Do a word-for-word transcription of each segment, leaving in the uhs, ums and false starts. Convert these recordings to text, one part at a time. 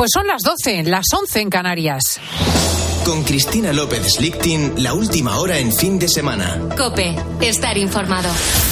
Pues son las doce, las once en Canarias. Con Cristina López Slichting, la última hora en fin de semana. COPE, estar informado.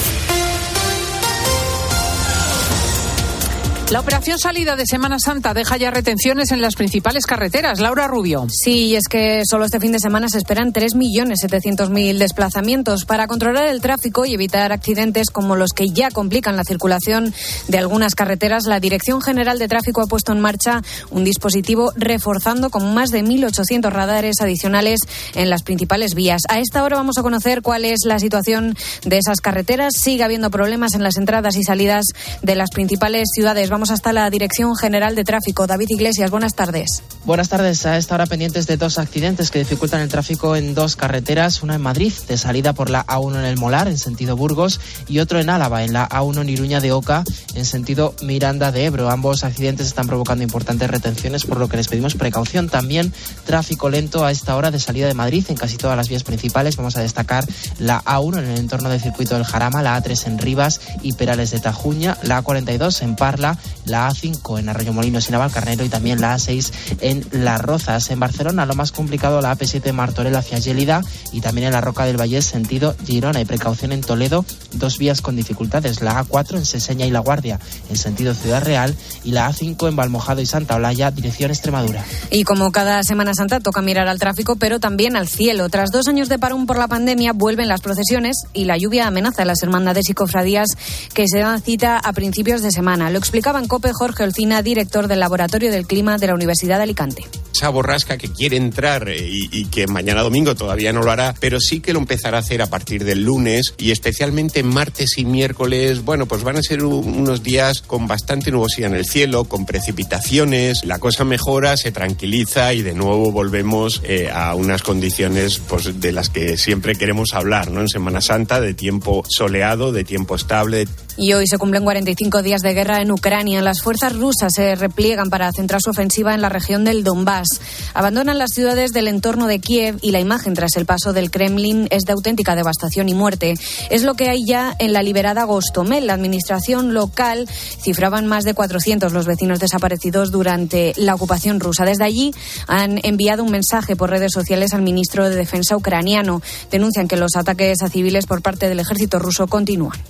La operación salida de Semana Santa deja ya retenciones en las principales carreteras. Laura Rubio. Sí, y es que solo este fin de semana se esperan tres millones setecientos mil desplazamientos. Para controlar el tráfico y evitar accidentes como los que ya complican la circulación de algunas carreteras, la Dirección General de Tráfico ha puesto en marcha un dispositivo reforzando con más de mil ochocientos radares adicionales en las principales vías. A esta hora vamos a conocer cuál es la situación de esas carreteras. Sigue habiendo problemas en las entradas y salidas de las principales ciudades. Vamos hasta la Dirección General de Tráfico. David Iglesias, buenas tardes. Buenas tardes. A esta hora pendientes de dos accidentes que dificultan el tráfico en dos carreteras. Una en Madrid, de salida por la A uno en el Molar, en sentido Burgos, y otro en Álava, en la A uno en Iruña de Oca, en sentido Miranda de Ebro. Ambos accidentes están provocando importantes retenciones, por lo que les pedimos precaución. También tráfico lento a esta hora de salida de Madrid en casi todas las vías principales. Vamos a destacar la A uno en el entorno del circuito del Jarama, la A tres en Rivas y Perales de Tajuña, la A cuarenta y dos en Parla, la A cinco en Arroyomolinos y Navalcarnero y también la A seis en Las Rozas. En Barcelona lo más complicado la A P siete Martorell hacia Gélida y también en la Roca del Vallés sentido Girona. Y precaución en Toledo, dos vías con dificultades, la A cuatro en Seseña y La Guardia en sentido Ciudad Real y la A cinco en Valmojado y Santa Olalla dirección Extremadura. Y como cada Semana Santa toca mirar al tráfico pero también al cielo. Tras dos años de parón por la pandemia vuelven las procesiones y la lluvia amenaza a las hermandades y cofradías que se dan cita a principios de semana. Lo explicaba en COPE Jorge Olcina, director del Laboratorio del Clima de la Universidad de Alicante. Esa borrasca que quiere entrar y, y que mañana domingo todavía no lo hará, pero sí que lo empezará a hacer a partir del lunes y especialmente martes y miércoles, bueno, pues van a ser unos días con bastante nubosidad en el cielo, con precipitaciones, la cosa mejora, se tranquiliza y de nuevo volvemos eh, a unas condiciones pues de las que siempre queremos hablar, ¿no? En Semana Santa, de tiempo soleado, de tiempo estable. Y hoy se cumplen cuarenta y cinco días de guerra en Ucrania. Las fuerzas rusas se repliegan para centrar su ofensiva en la región del Donbass. Abandonan las ciudades del entorno de Kiev y la imagen tras el paso del Kremlin es de auténtica devastación y muerte. Es lo que hay ya en la liberada Gostomel. La administración local cifraba en más de cuatrocientos los vecinos desaparecidos durante la ocupación rusa. Desde allí han enviado un mensaje por redes sociales al ministro de Defensa ucraniano. Denuncian que los ataques a civiles por parte del ejército ruso continúan.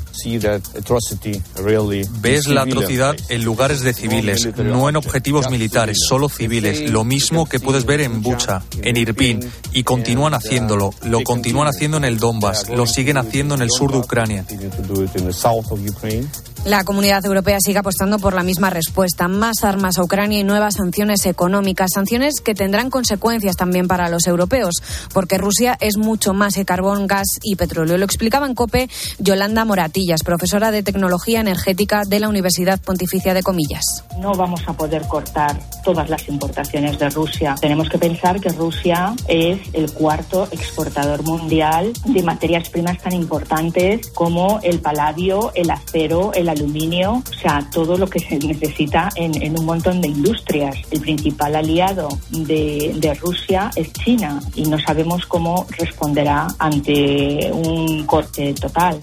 Ves la atrocidad en lugares de civiles, no en objetivos militares, solo civiles. Lo mismo que puedes ver en Bucha, en Irpin, y continúan haciéndolo. Lo continúan haciendo en el Donbass, lo siguen haciendo en el sur de Ucrania. La Comunidad Europea sigue apostando por la misma respuesta. Más armas a Ucrania y nuevas sanciones económicas. Sanciones que tendrán consecuencias también para los europeos, porque Rusia es mucho más que carbón, gas y petróleo. Lo explicaba en COPE Yolanda Moratillas, profesora de Tecnología Energética de la Universidad Pontificia de Comillas. No vamos a poder cortar todas las importaciones de Rusia. Tenemos que pensar que Rusia es el cuarto exportador mundial de materias primas tan importantes como el paladio, el acero, el aluminio, o sea, todo lo que se necesita en, en un montón de industrias. El principal aliado de, de Rusia es China y no sabemos cómo responderá ante un corte total.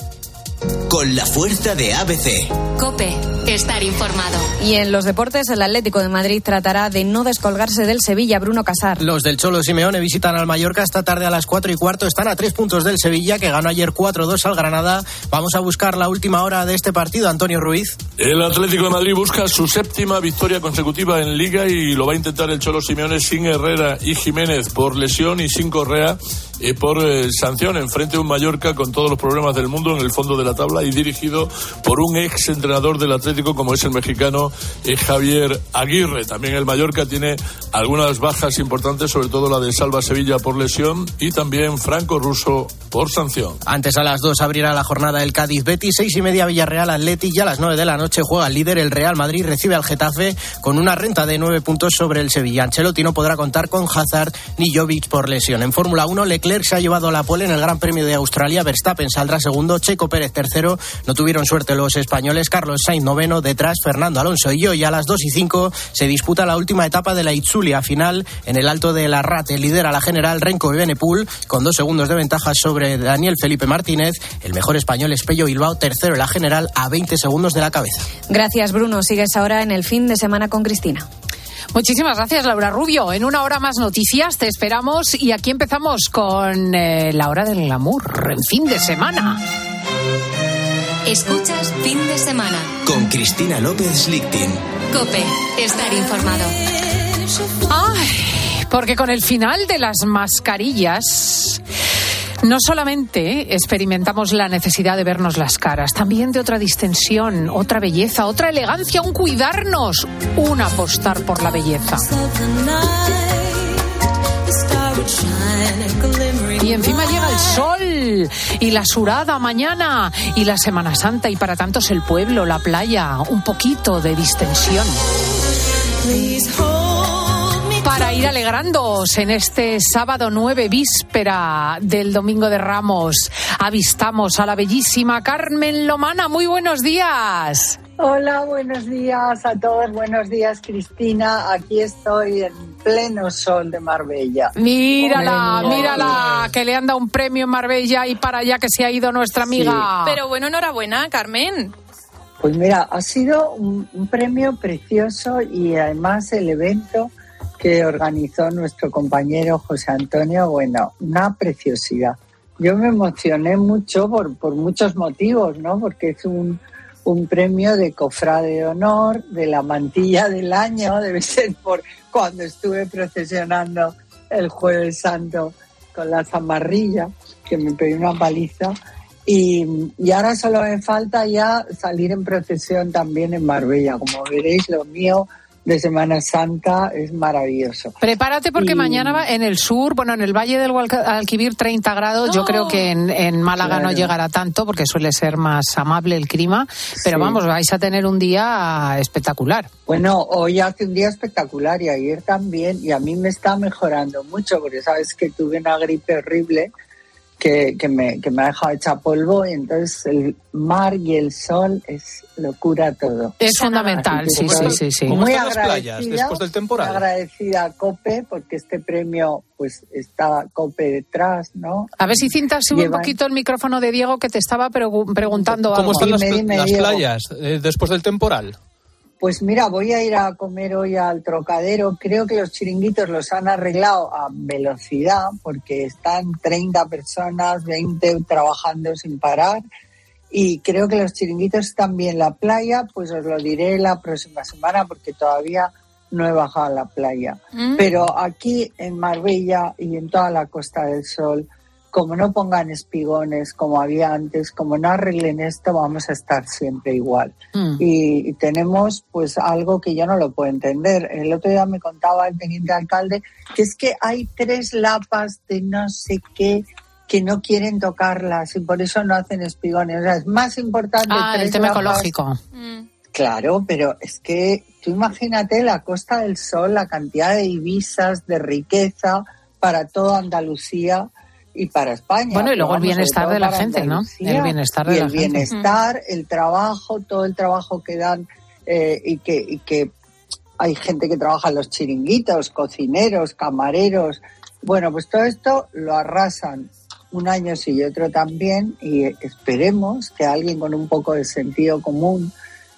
Con la fuerza de A B C. COPE, estar informado. Y en los deportes, el Atlético de Madrid tratará de no descolgarse del Sevilla. Bruno Casar. Los del Cholo Simeone visitan al Mallorca esta tarde a las cuatro y cuarto. Están a tres puntos del Sevilla, que ganó ayer cuatro dos al Granada. Vamos a buscar la última hora de este partido. Antonio Ruiz. El Atlético de Madrid busca su séptima victoria consecutiva en Liga y lo va a intentar el Cholo Simeone sin Herrera y Jiménez por lesión y sin Correa eh, por eh, sanción. Enfrente a un Mallorca con todos los problemas del mundo en el fondo de la tabla y dirigido por un ex entrenador del Atlético como es el mexicano eh, Javier Aguirre. También el Mallorca tiene algunas bajas importantes, sobre todo la de Salva Sevilla por lesión y también Franco Russo por sanción. Antes a las dos abrirá la jornada el Cádiz Betis, seis y media Villarreal Athletic y a las nueve de la noche juega el líder el Real Madrid, recibe al Getafe con una renta de nueve puntos sobre el Sevilla. Ancelotti no podrá contar con Hazard ni Jovic por lesión. En Fórmula uno, Leclerc se ha llevado la pole en el Gran Premio de Australia, Verstappen saldrá segundo, Checo Pérez tercero. No tuvieron suerte los españoles, Carlos Sainz noveno, detrás Fernando Alonso. Y hoy a las dos y cinco se disputa la última etapa de la Itzulia final en el Alto de la Rate. Lidera la general Renko Evenepoel con dos segundos de ventaja sobre Daniel Felipe Martínez. El mejor español es Pello Bilbao, tercero en la general a veinte segundos de la cabeza. Gracias, Bruno. Sigues ahora en el fin de semana con Cristina. Muchísimas gracias, Laura Rubio. En una hora más noticias, te esperamos. Y aquí empezamos con eh, la hora del glamour, en fin de semana. Escuchas Fin de Semana. Con Cristina López Lichting. COPE, estar informado. Ay, porque con el final de las mascarillas, no solamente experimentamos la necesidad de vernos las caras, también de otra distensión, otra belleza, otra elegancia, un cuidarnos, un apostar por la belleza. Y encima llega el sol y la surada mañana y la Semana Santa y para tantos el pueblo, la playa, un poquito de distensión. Para ir alegrándoos en este sábado nueve, víspera del Domingo de Ramos, avistamos a la bellísima Carmen Lomana. Muy buenos días. Hola, buenos días a todos. Buenos días, Cristina. Aquí estoy en pleno sol de Marbella. Mírala, mírala, que le han dado un premio en Marbella y para allá que se ha ido nuestra amiga. Sí. Pero bueno, enhorabuena, Carmen. Pues mira, ha sido un, un premio precioso y además el evento que organizó nuestro compañero José Antonio, bueno, una preciosidad. Yo me emocioné mucho por, por muchos motivos, ¿no? Porque es un, un premio de cofrade de honor, de la mantilla del año, debe ser por cuando estuve procesionando el Jueves Santo con la zamarrilla, que me pegué una paliza. Y, y ahora solo me falta ya salir en procesión también en Marbella. Como veréis, lo mío de Semana Santa es maravilloso. Prepárate porque y... mañana va en el sur, bueno, en el Valle del Guadalquivir treinta grados, oh. Yo creo que en, en Málaga claro. No llegará tanto porque suele ser más amable el clima, pero sí. Vamos, vais a tener un día espectacular. Bueno, hoy hace un día espectacular y ayer también, y a mí me está mejorando mucho porque sabes que tuve una gripe horrible que, que, me, que me ha dejado hecha polvo y entonces el mar y el sol es lo cura todo. Es fundamental, sí, sí, sí, sí. ¿Cómo están las playas después del temporal? Muy agradecida a COPE porque este premio, pues está COPE detrás, ¿no? A ver si Cinta sube Llevan... un poquito el micrófono de Diego que te estaba pregu- preguntando ¿Cómo algo. están las, dime, dime, las Diego. playas eh, después del temporal? Pues mira, voy a ir a comer hoy al Trocadero. Creo que los chiringuitos los han arreglado a velocidad porque están treinta personas, veinte trabajando sin parar. Y creo que los chiringuitos están bien. La playa, pues os lo diré la próxima semana porque todavía no he bajado a la playa. Mm. Pero aquí en Marbella y en toda la Costa del Sol, como no pongan espigones como había antes, como no arreglen esto, vamos a estar siempre igual. Mm. Y, y tenemos pues algo que yo no lo puedo entender. El otro día me contaba el teniente alcalde que es que hay tres lapas de no sé qué que no quieren tocarlas y por eso no hacen espigones. O sea, es más importante... Ah, tres el tema lapas. Ecológico. Mm. Claro, pero es que tú imagínate la Costa del Sol, la cantidad de divisas, de riqueza para toda Andalucía y para España. Bueno, y luego el bienestar de la gente, ¿no? El bienestar de la gente. Y el bienestar, el trabajo, todo el trabajo que dan eh, y, que, y que hay gente que trabaja en los chiringuitos, cocineros, camareros. Bueno, pues todo esto lo arrasan un año sí y otro también y esperemos que alguien con un poco de sentido común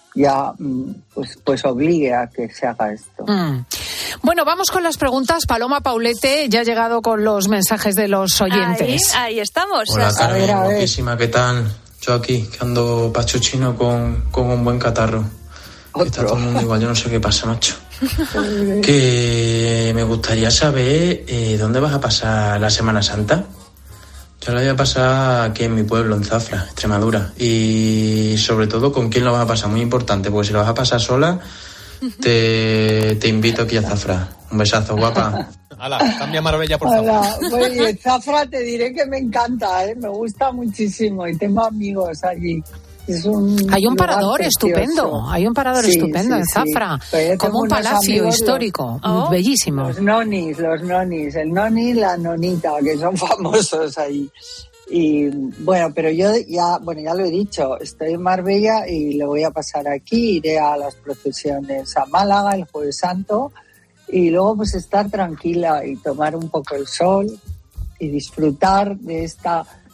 ya pues, pues obligue a que se haga esto. Mm. Bueno, vamos con las preguntas. Paloma Paulete ya ha llegado con los mensajes de los oyentes. Ahí, ahí estamos. Hola, a Carmen, ver, a ver. guapísima, ¿qué tal? Yo aquí, que ando pachuchino con, con un buen catarro. Está todo el mundo igual, yo no sé qué pasa, macho. Que me gustaría saber eh, ¿dónde vas a pasar la Semana Santa? Yo la voy a pasar aquí en mi pueblo, en Zafra, Extremadura. Y sobre todo, ¿con quién lo vas a pasar? Muy importante, porque si lo vas a pasar sola, te, te invito aquí a Zafra. Un besazo, guapa. Hala, cambia Marbella por Hola. Zafra. Bueno, Zafra te diré que me encanta, ¿eh? Me gusta muchísimo y tengo amigos allí. Es un hay un parador estupendo, hay un parador sí, estupendo sí, en Zafra, sí. Como un palacio histórico, los, oh, bellísimo. Los nonis, los nonis, el noni y la nonita, que son famosos ahí. Y bueno, pero yo ya, bueno, ya lo he dicho, estoy en Marbella y lo voy a pasar aquí, iré a las procesiones a Málaga el Jueves Santo y luego pues estar tranquila y tomar un poco el sol y disfrutar de esta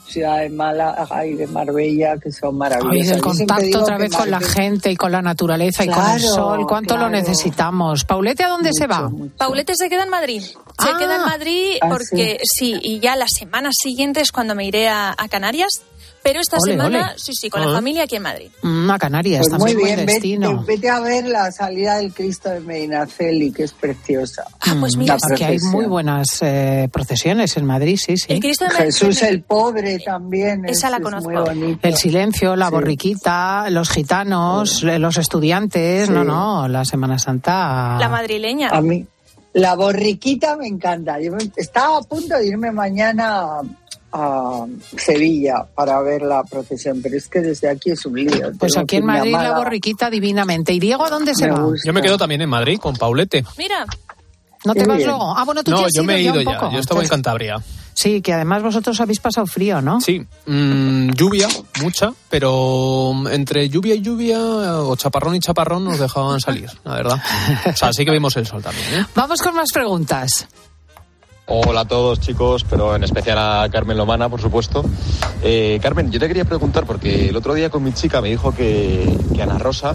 ciudad de Málaga y de Marbella, que son maravillosas. Ay, el contacto otra vez con la gente y con la naturaleza claro, y con el sol, ¿cuánto claro. lo necesitamos? ¿Paulete a dónde mucho, se va? Mucho. Paulete se queda en Madrid. Se ah, queda en Madrid porque, ah, sí. sí, y ya la semana siguiente es cuando me iré a, a Canarias. Pero esta ole, semana, ole. sí, sí, con uh-huh. la familia aquí en Madrid. Mm, a Canarias, pues también muy bien, buen destino. Vete, vete a ver la salida del Cristo de Medinaceli, que es preciosa. Ah, pues mira, que hay muy buenas eh, procesiones en Madrid, sí, sí. El Cristo de Jesús el Pobre también. Esa es, la conozco. Es muy bonito. El silencio, la sí. borriquita, los gitanos, sí. los estudiantes, sí. no, no, la Semana Santa. La madrileña. A mí, la borriquita me encanta. Yo estaba a punto de irme mañana a Sevilla para ver la procesión, pero es que desde aquí es un lío. Pues aquí en Madrid la borriquita divinamente. ¿Y Diego a dónde se me va? Gusta. Yo me quedo también en Madrid con Paulete. Mira. ¿No te vas luego? Ah, bueno, tú no, ya has yo me he ido ya. Un ya. poco. Yo estaba en Cantabria. Sí, que además vosotros habéis pasado frío, ¿no? Sí, mmm, lluvia, mucha, pero entre lluvia y lluvia, o chaparrón y chaparrón, nos dejaban salir, la verdad. O sea, sí que vimos el sol también, ¿eh? Vamos con más preguntas. Hola a todos, chicos, pero en especial a Carmen Lomana, por supuesto. Eh, Carmen, yo te quería preguntar, porque el otro día con mi chica me dijo que, que Ana Rosa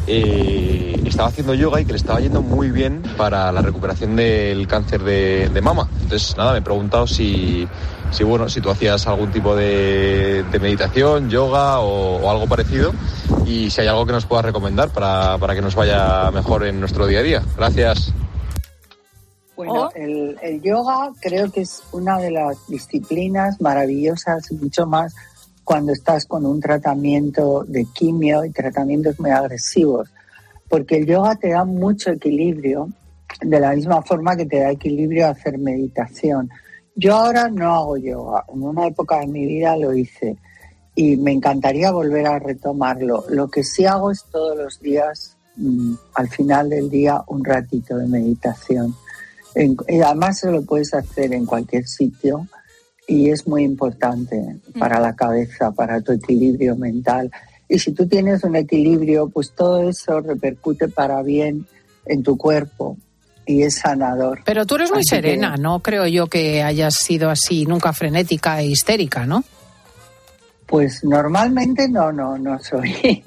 eh, estaba haciendo yoga y que le estaba yendo muy bien para la recuperación del cáncer de, de mama. Entonces, nada, me he preguntado si, si, bueno, si tú hacías algún tipo de, de meditación, yoga o, o algo parecido, y si hay algo que nos puedas recomendar para, para que nos vaya mejor en nuestro día a día. Gracias. Bueno, oh. el, el yoga creo que es una de las disciplinas maravillosas, mucho más cuando estás con un tratamiento de quimio y tratamientos muy agresivos, porque el yoga te da mucho equilibrio, de la misma forma que te da equilibrio hacer meditación. Yo ahora no hago yoga, en una época de mi vida lo hice y me encantaría volver a retomarlo. Lo que sí hago es todos los días, mmm, al final del día, un ratito de meditación. En, y además se lo puedes hacer en cualquier sitio y es muy importante para la cabeza, para tu equilibrio mental. Y si tú tienes un equilibrio, pues todo eso repercute para bien en tu cuerpo y es sanador. Pero tú eres muy así serena, que, no creo yo que hayas sido así, nunca frenética e histérica, ¿no? Pues normalmente no, no, no soy.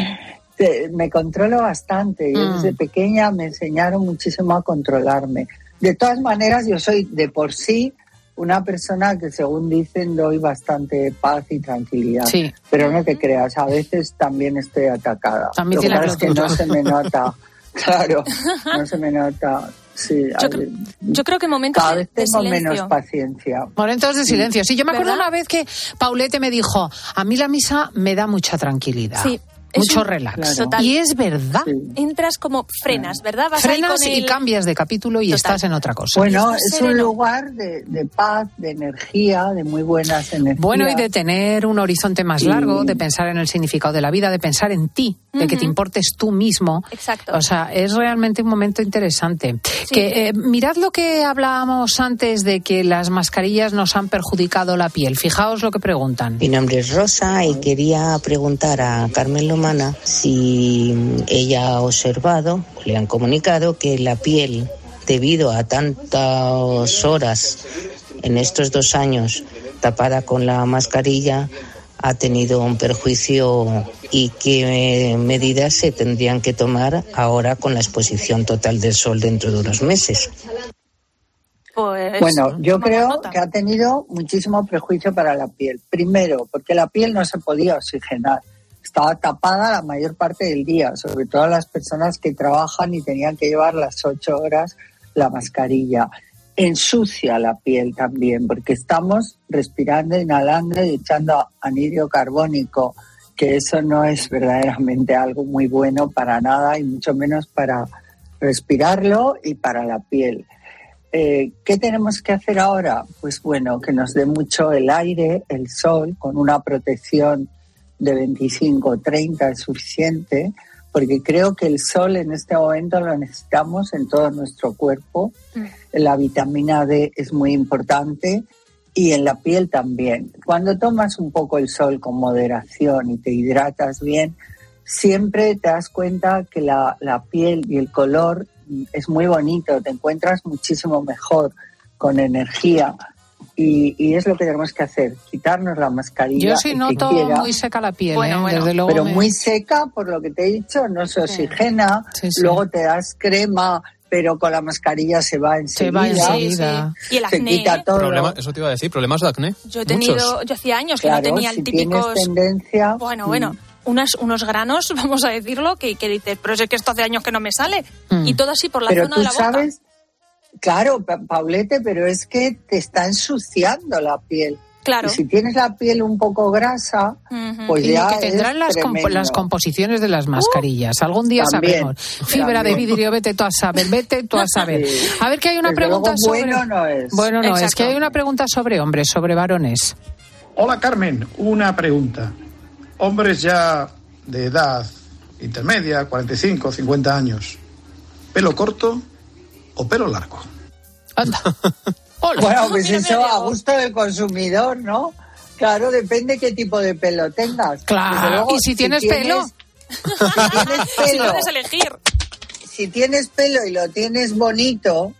Me controlo bastante. Yo mm. desde pequeña me enseñaron muchísimo a controlarme. De todas maneras, yo soy de por sí una persona que, según dicen, doy bastante paz y tranquilidad. Sí. Pero no te creas, a veces también estoy atacada. También lo que pasa es que no se me nota. Claro, no se me nota. Sí, yo, cre- yo creo que momentos cada vez tengo de menos paciencia. Momentos de silencio. Sí, yo me acuerdo ¿verdad? Una vez que Paulete me dijo, a mí la misa me da mucha tranquilidad. Sí. Mucho un, relax. Claro. Y es verdad. Sí. Entras como frenas, ¿verdad? Vas frenas ahí con el... y cambias de capítulo y Total. Estás en otra cosa. Bueno, es sereno. Un lugar de, de paz, de energía, de muy buenas energías. Bueno, y de tener un horizonte más sí. largo, de pensar en el significado de la vida, de pensar en ti, uh-huh. de que te importes tú mismo. Exacto. O sea, es realmente un momento interesante. Sí. Que eh, mirad lo que hablábamos antes de que las mascarillas nos han perjudicado la piel. Fijaos lo que preguntan. Mi nombre es Rosa y quería preguntar a Carmen Lomana si ella ha observado, le han comunicado que la piel, debido a tantas horas en estos dos años tapada con la mascarilla, ha tenido un perjuicio y qué medidas se tendrían que tomar ahora con la exposición total del sol dentro de unos meses. Pues, bueno, yo creo nota. que ha tenido muchísimo perjuicio para la piel. Primero, porque la piel no se podía oxigenar. Estaba tapada la mayor parte del día, sobre todo las personas que trabajan y tenían que llevar las ocho horas la mascarilla. Ensucia la piel también, porque estamos respirando, inhalando y echando anhídrido carbónico, que eso no es verdaderamente algo muy bueno para nada y mucho menos para respirarlo y para la piel. Eh, ¿Qué tenemos que hacer ahora? Pues bueno, que nos dé mucho el aire, el sol, con una protección de veinticinco o treinta es suficiente, porque creo que el sol en este momento lo necesitamos en todo nuestro cuerpo. Mm. La vitamina D es muy importante y en la piel también. Cuando tomas un poco el sol con moderación y te hidratas bien, siempre te das cuenta que la, la piel y el color es muy bonito, te encuentras muchísimo mejor, con energía. Y, y es lo que tenemos que hacer, quitarnos la mascarilla. Yo sí noto quiera, muy seca la piel, bueno, ¿eh? bueno. Desde luego pero me... muy seca, por lo que te he dicho, no se oxigena, sí, sí. Luego te das crema, pero con la mascarilla se va enseguida. Se va enseguida. Sí, sí. Y el acné. Se quita todo. Problema, eso te iba a decir, problemas de acné. Yo he tenido, Muchos. yo hacía años claro, que no tenía si el típico. tendencia. Bueno, bueno. Unas, unos granos, vamos a decirlo, que, que dices, pero es que esto hace años que no me sale. Mm. Y todo así por la pero zona de la boca. Sabes, claro, Paulete, pero es que te está ensuciando la piel. Claro. Y si tienes la piel un poco grasa, uh-huh. pues y ya que tendrán las, comp- las composiciones de las mascarillas. Uh, Algún día también, sabremos. Fibra también. De vidrio, vete tú a saber, vete tú a saber. Sí. A ver que hay una Desde pregunta luego, sobre... Bueno no es. Bueno no, Exacto. Es que hay una pregunta sobre hombres, sobre varones. Hola Carmen, una pregunta. Hombres ya de edad intermedia, cuarenta y cinco, cincuenta años, ¿pelo corto o pelo largo? Anda. Hola. Bueno, pues eso a gusto del consumidor, ¿no? Claro, depende qué tipo de pelo tengas. Claro, luego, y si, si tienes, tienes pelo... Si tienes pelo... Si puedes elegir. Si tienes pelo y lo tienes bonito,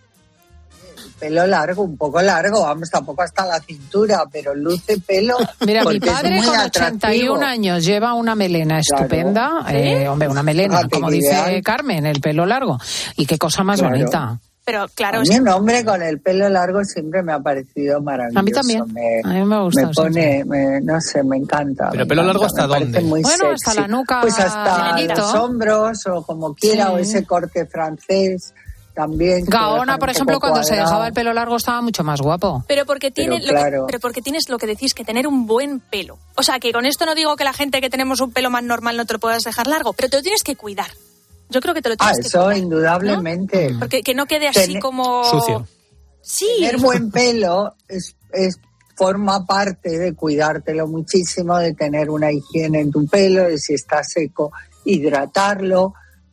pelo largo, un poco largo, vamos, tampoco hasta la cintura, pero luce pelo. Mira, mi padre con ochenta y un años lleva una melena estupenda. Claro. Eh, hombre, una melena, ah, como dice ideal. Carmen, el pelo largo. Y qué cosa más claro. bonita. Pero claro, a mí un hombre con el pelo largo siempre me ha parecido maravilloso. A mí también. Me, a mí me gusta. Me pone, me, no sé, me encanta. ¿Pero me pelo encanta, largo hasta dónde? Muy bueno, sexy. Hasta la nuca. Pues hasta Benito. Los hombros o como quiera, sí. O ese corte francés. También, Gaona, por ejemplo, cuando cuadrado. Se dejaba el pelo largo estaba mucho más guapo. Pero porque tiene, pero, claro. lo que, pero porque tienes lo que decís, que tener un buen pelo. O sea, que con esto no digo que la gente que tenemos un pelo más normal no te lo puedas dejar largo, pero te lo tienes que cuidar. Yo creo que te lo tienes ah, que eso cuidar. Indudablemente. ¿No? Porque que no quede así Ten- como... Sucio. Sí. Tener buen pelo es, es forma parte de cuidártelo muchísimo, de tener una higiene en tu pelo, de si está seco, hidratarlo.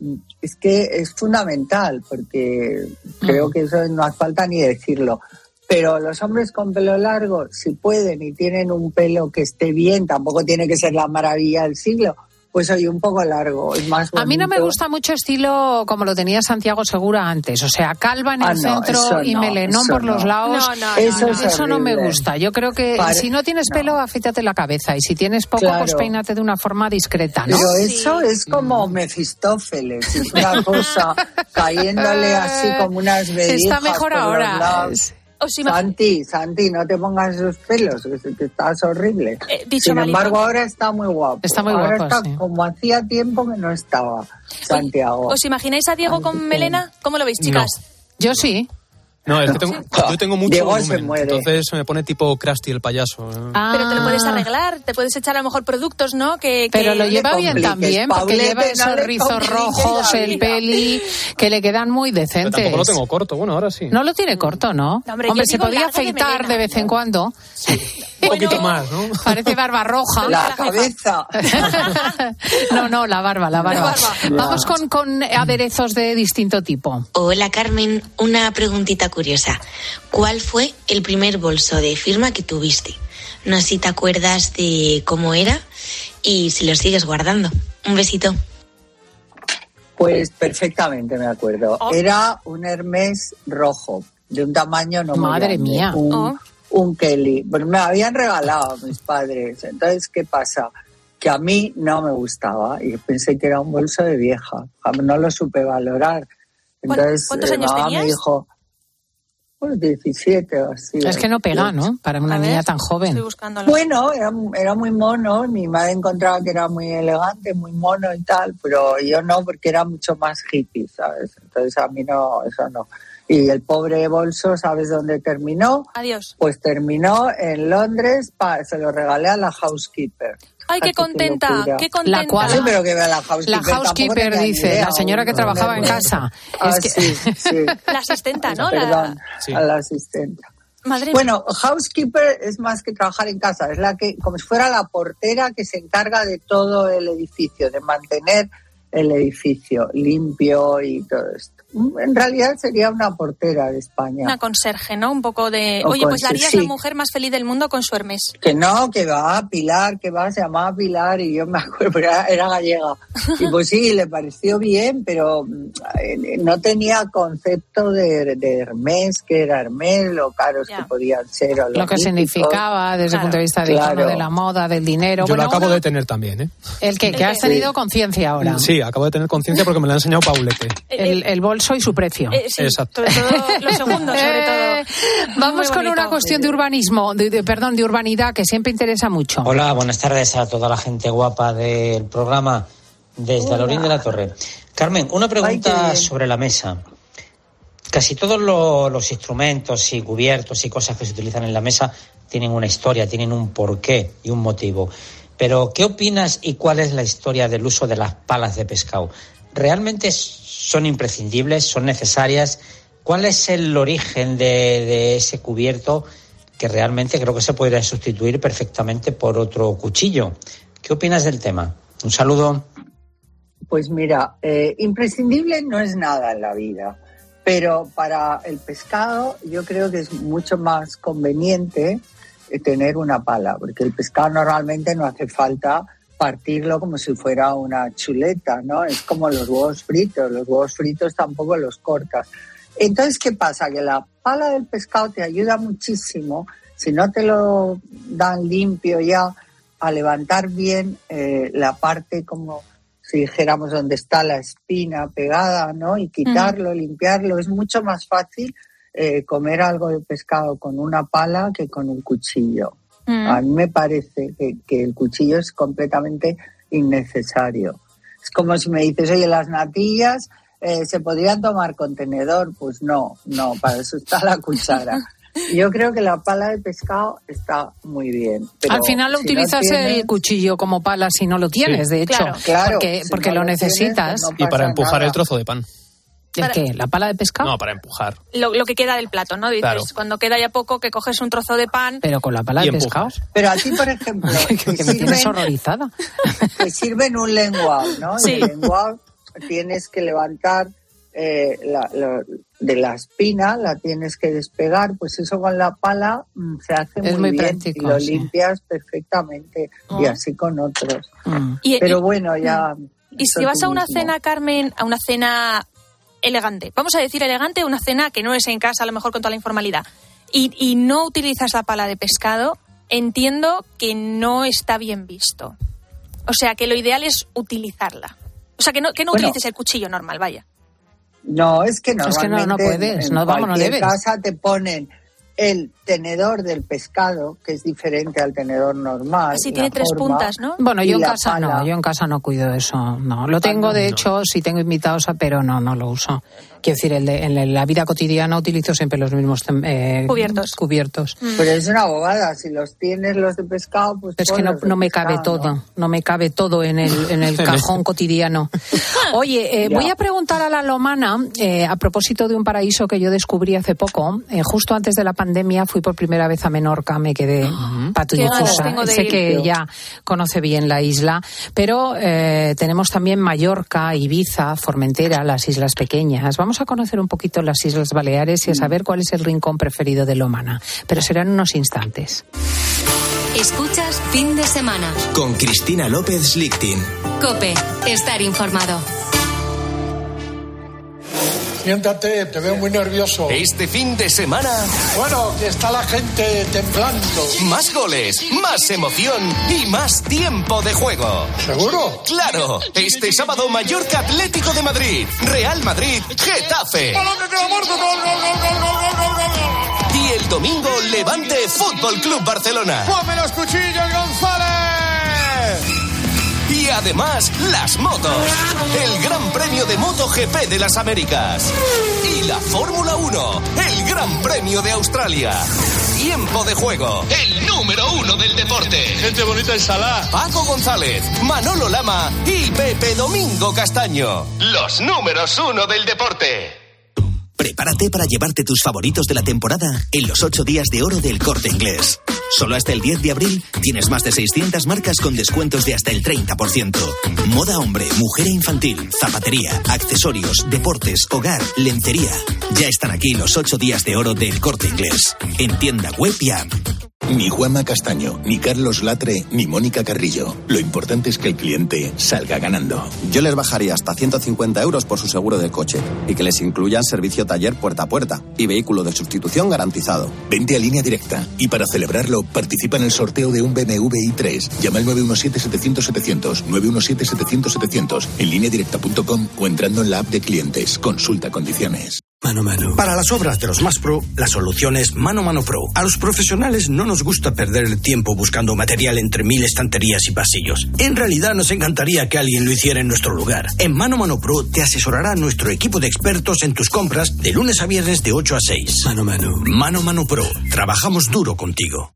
Es que es fundamental, porque mm. creo que eso no hace falta ni decirlo. Pero los hombres con pelo largo, si pueden y tienen un pelo que esté bien, tampoco tiene que ser la maravilla del siglo, pues oye, un poco largo, es más bonito. A mí no me gusta mucho estilo como lo tenía Santiago Segura antes, o sea, calva en el ah, no, centro y no, melenón por no. los lados. No, no, eso, no, es eso no me gusta. Yo creo que Pare... si no tienes pelo, no. afeítate la cabeza, y si tienes poco, claro. pues peínate de una forma discreta, ¿no? Pero eso sí. Es como Mefistófeles, es una cosa cayéndole así como unas vedijas. Está mejor por ahora. Santi, Santi, no te pongas esos pelos, que, que estás horrible. Eh, dicho Sin embargo, malito. Ahora está muy guapo. Está muy ahora guapo, está sí. Como hacía tiempo que no estaba Santiago. ¿Os imagináis a Diego con melena? ¿Cómo lo veis, chicas? No. Yo sí. No, es que tengo, yo tengo mucho Diego volumen, se muere. Entonces se me pone tipo Krusty el payaso. Ah. Pero te lo puedes arreglar, te puedes echar a lo mejor productos, ¿no? Que, que... Pero lo lleva bien también, porque Paulete, lleva esos no rizos rojos, el peli, que le quedan muy decentes. Pero tampoco lo tengo corto, bueno, ahora sí. No lo tiene corto, ¿no? no hombre, hombre, se podía afeitar de, afeitar de vez en cuando. Sí. Un poquito más, ¿no? Parece barba roja. La cabeza. No, no, la barba, la barba. La barba. Vamos con, con aderezos de distinto tipo. Hola, Carmen. Una preguntita curiosa. ¿Cuál fue el primer bolso de firma que tuviste? No sé si te acuerdas de cómo era y si lo sigues guardando. Un besito. Pues perfectamente me acuerdo. Oh. Era un Hermès rojo, de un tamaño no muy Madre grande. mía. Un, oh. un Kelly. Pues me habían regalado mis padres. Entonces, ¿qué pasa? Que a mí no me gustaba y pensé que era un bolso de vieja. No lo supe valorar. Entonces, ¿cuántos años mamá tenías? Me dijo, pues diecisiete o así. Es que no pega, ¿no? Para una a niña ver, tan joven. Estoy buscándolo. Bueno, era, era muy mono. Mi madre encontraba que era muy elegante, muy mono y tal, pero yo no, porque era mucho más hippie, ¿sabes? Entonces a mí no, eso no. Y el pobre bolso, ¿sabes dónde terminó? Adiós. Pues terminó en Londres, pa, se lo regalé a la housekeeper. Ay, qué contenta, qué, qué contenta. La cual, sí, pero que vea la housekeeper. La housekeeper dice, idea, la señora que trabajaba en casa. Ah, es que... sí, sí. La asistenta, ¿no? Perdón, la... sí. A la asistenta. Madre bueno, housekeeper es más que trabajar en casa, es la que, como si fuera la portera que se encarga de todo el edificio, de mantener el edificio limpio y todo esto. En realidad sería una portera de España. Una conserje, ¿no? Un poco de... O Oye, pues la conser- harías sí. la mujer más feliz del mundo con su Hermés. Que no, que va, Pilar, que va, se llamaba Pilar y yo me acuerdo, pero era, era gallega. Y pues sí, le pareció bien, pero eh, no tenía concepto de, de Hermés, que era Hermés, lo caros Ya. que podían ser. O Lo que míticos. significaba desde el punto de vista de, Claro. icono de la moda, del dinero. Yo Bueno, lo acabo uno- de tener también, ¿eh? El que, que has tenido conciencia ahora. Sí, acabo de tener conciencia porque me lo ha enseñado Paulete. El, el bolso y su precio. Eh, sí, Exacto. sobre todo los segundos, sobre todo. Eh, Vamos Muy con bonito. una cuestión de urbanismo, de, de- perdón, de urbanidad, que siempre interesa mucho. Hola, buenas tardes a toda la gente guapa del programa desde Hola. Alorín de la Torre. Carmen, una Ay, qué pregunta bien. sobre la mesa. Casi todos lo- los instrumentos y cubiertos y cosas que se utilizan en la mesa tienen una historia, tienen un porqué y un motivo. Pero, ¿qué opinas y cuál es la historia del uso de las palas de pescado? ¿Realmente son imprescindibles? ¿Son necesarias? ¿Cuál es el origen de, de ese cubierto que realmente creo que se podría sustituir perfectamente por otro cuchillo? ¿Qué opinas del tema? Un saludo. Pues mira, eh, imprescindible no es nada en la vida, pero para el pescado yo creo que es mucho más conveniente eh, tener una pala, porque el pescado normalmente no hace falta partirlo como si fuera una chuleta, ¿no? Es como los huevos fritos, los huevos fritos tampoco los cortas. Entonces, ¿qué pasa? Que la pala del pescado te ayuda muchísimo, si no te lo dan limpio ya, a levantar bien eh, la parte como si dijéramos donde está la espina pegada, ¿no? Y quitarlo, uh-huh. limpiarlo. Es mucho más fácil eh, comer algo de pescado con una pala que con un cuchillo. Uh-huh. A mí me parece que, que el cuchillo es completamente innecesario. Es como si me dices, oye, las natillas eh, ¿se podrían tomar con tenedor? Pues no, no, para eso está la cuchara. Yo creo que la pala de pescado está muy bien. Pero al final lo si utilizas no tienes... el cuchillo como pala si no lo tienes, sí. de hecho, claro, claro, porque, si porque no lo, lo necesitas. Tienes, pues no y para empujar nada. el trozo de pan. ¿El para... qué? ¿La pala de pescado? No, para empujar. Lo, lo que queda del plato, ¿no? Dices, claro. Cuando queda ya poco, que coges un trozo de pan. Pero con la pala y de pescado. Pero a ti, por ejemplo, que, que me sirven, tienes horrorizada. Te sirven un lenguado, ¿no? Sí. Y el lenguado tienes que levantar eh, la, la, de la espina, la tienes que despegar, pues eso con la pala mm, se hace es muy, muy bien práctico, y lo sí. limpias perfectamente oh. y así con otros. Mm. Pero y, bueno, ya... Y si vas a una mismo. cena, Carmen, a una cena elegante, vamos a decir elegante, una cena que no es en casa, a lo mejor con toda la informalidad, y, y no utilizas la pala de pescado, entiendo que no está bien visto. O sea, que lo ideal es utilizarla. O sea, que no, que no bueno, utilices el cuchillo normal, vaya. No, es que normalmente es que no, no puedes, en no, vamos, no debes. casa te ponen el tenedor del pescado, que es diferente al tenedor normal. Sí, tiene tres forma, puntas, ¿no? Bueno, yo en casa pala. no, yo en casa no cuido eso, no. Lo tengo, de hecho, sí tengo invitados, pero no, no lo uso. Quiero decir, el de, en la vida cotidiana utilizo siempre los mismos eh, cubiertos. cubiertos. Mm. Pero es una bobada, si los tienes los de pescado, pues... Es que no, no me cabe pescado, todo, ¿no? no me cabe todo en el, en el cajón cotidiano. Oye, eh, voy a preguntar a la Lomana, eh, a propósito de un paraíso que yo descubrí hace poco, eh, justo antes de la pandemia fui por primera vez a Menorca, me quedé uh-huh. patullizosa. Sé ir, que tío. ya conoce bien la isla, pero eh, tenemos también Mallorca, Ibiza, Formentera, las islas pequeñas. Vamos a conocer un poquito las Islas Baleares y a saber cuál es el rincón preferido de Lomana, pero será en unos instantes. Escuchas Fin de Semana con Cristina López Lichtin. COPE, estar informado. Siéntate, te veo muy nervioso. Este fin de semana... Bueno, que está la gente temblando. Más goles, más emoción y más tiempo de juego. ¿Seguro? ¡Claro! Este sábado Mallorca Atlético de Madrid, Real Madrid, Getafe. Y el domingo Levante Fútbol Club Barcelona. ¡Ponme los cuchillos, González! Y además, las motos. El Gran Premio de MotoGP de las Américas. Y la Fórmula uno. El Gran Premio de Australia. Tiempo de juego. El número uno del deporte. Gente bonita en Salá. Paco González, Manolo Lama y Pepe Domingo Castaño. Los números uno del deporte. Prepárate para llevarte tus favoritos de la temporada en los ocho días de oro del Corte Inglés. Solo hasta el diez de abril tienes más de seiscientas marcas con descuentos de hasta el treinta por ciento. Moda hombre, mujer e infantil, zapatería, accesorios, deportes, hogar, lencería. Ya están aquí los ocho días de oro del Corte Inglés. En tienda web y app. Ni Juanma Castaño, ni Carlos Latre, ni Mónica Carrillo. Lo importante es que el cliente salga ganando. Yo les bajaría hasta ciento cincuenta euros por su seguro del coche y que les incluyan servicio taller puerta a puerta y vehículo de sustitución garantizado. Vente a Línea Directa y para celebrarlo participa en el sorteo de un B M W i tres. Llama al nueve uno siete, setecientos, setecientos, nueve uno siete, setecientos, setecientos en línea directa punto com o entrando en la app de clientes. Consulta condiciones. Mano Mano. Para las obras de los más pro, la solución es Mano Mano Pro. A los profesionales no nos gusta perder el tiempo buscando material entre mil estanterías y pasillos. En realidad nos encantaría que alguien lo hiciera en nuestro lugar. En Mano Mano Pro te asesorará nuestro equipo de expertos en tus compras de lunes a viernes de ocho a seis. Mano Mano. Mano Mano Pro. Trabajamos duro contigo.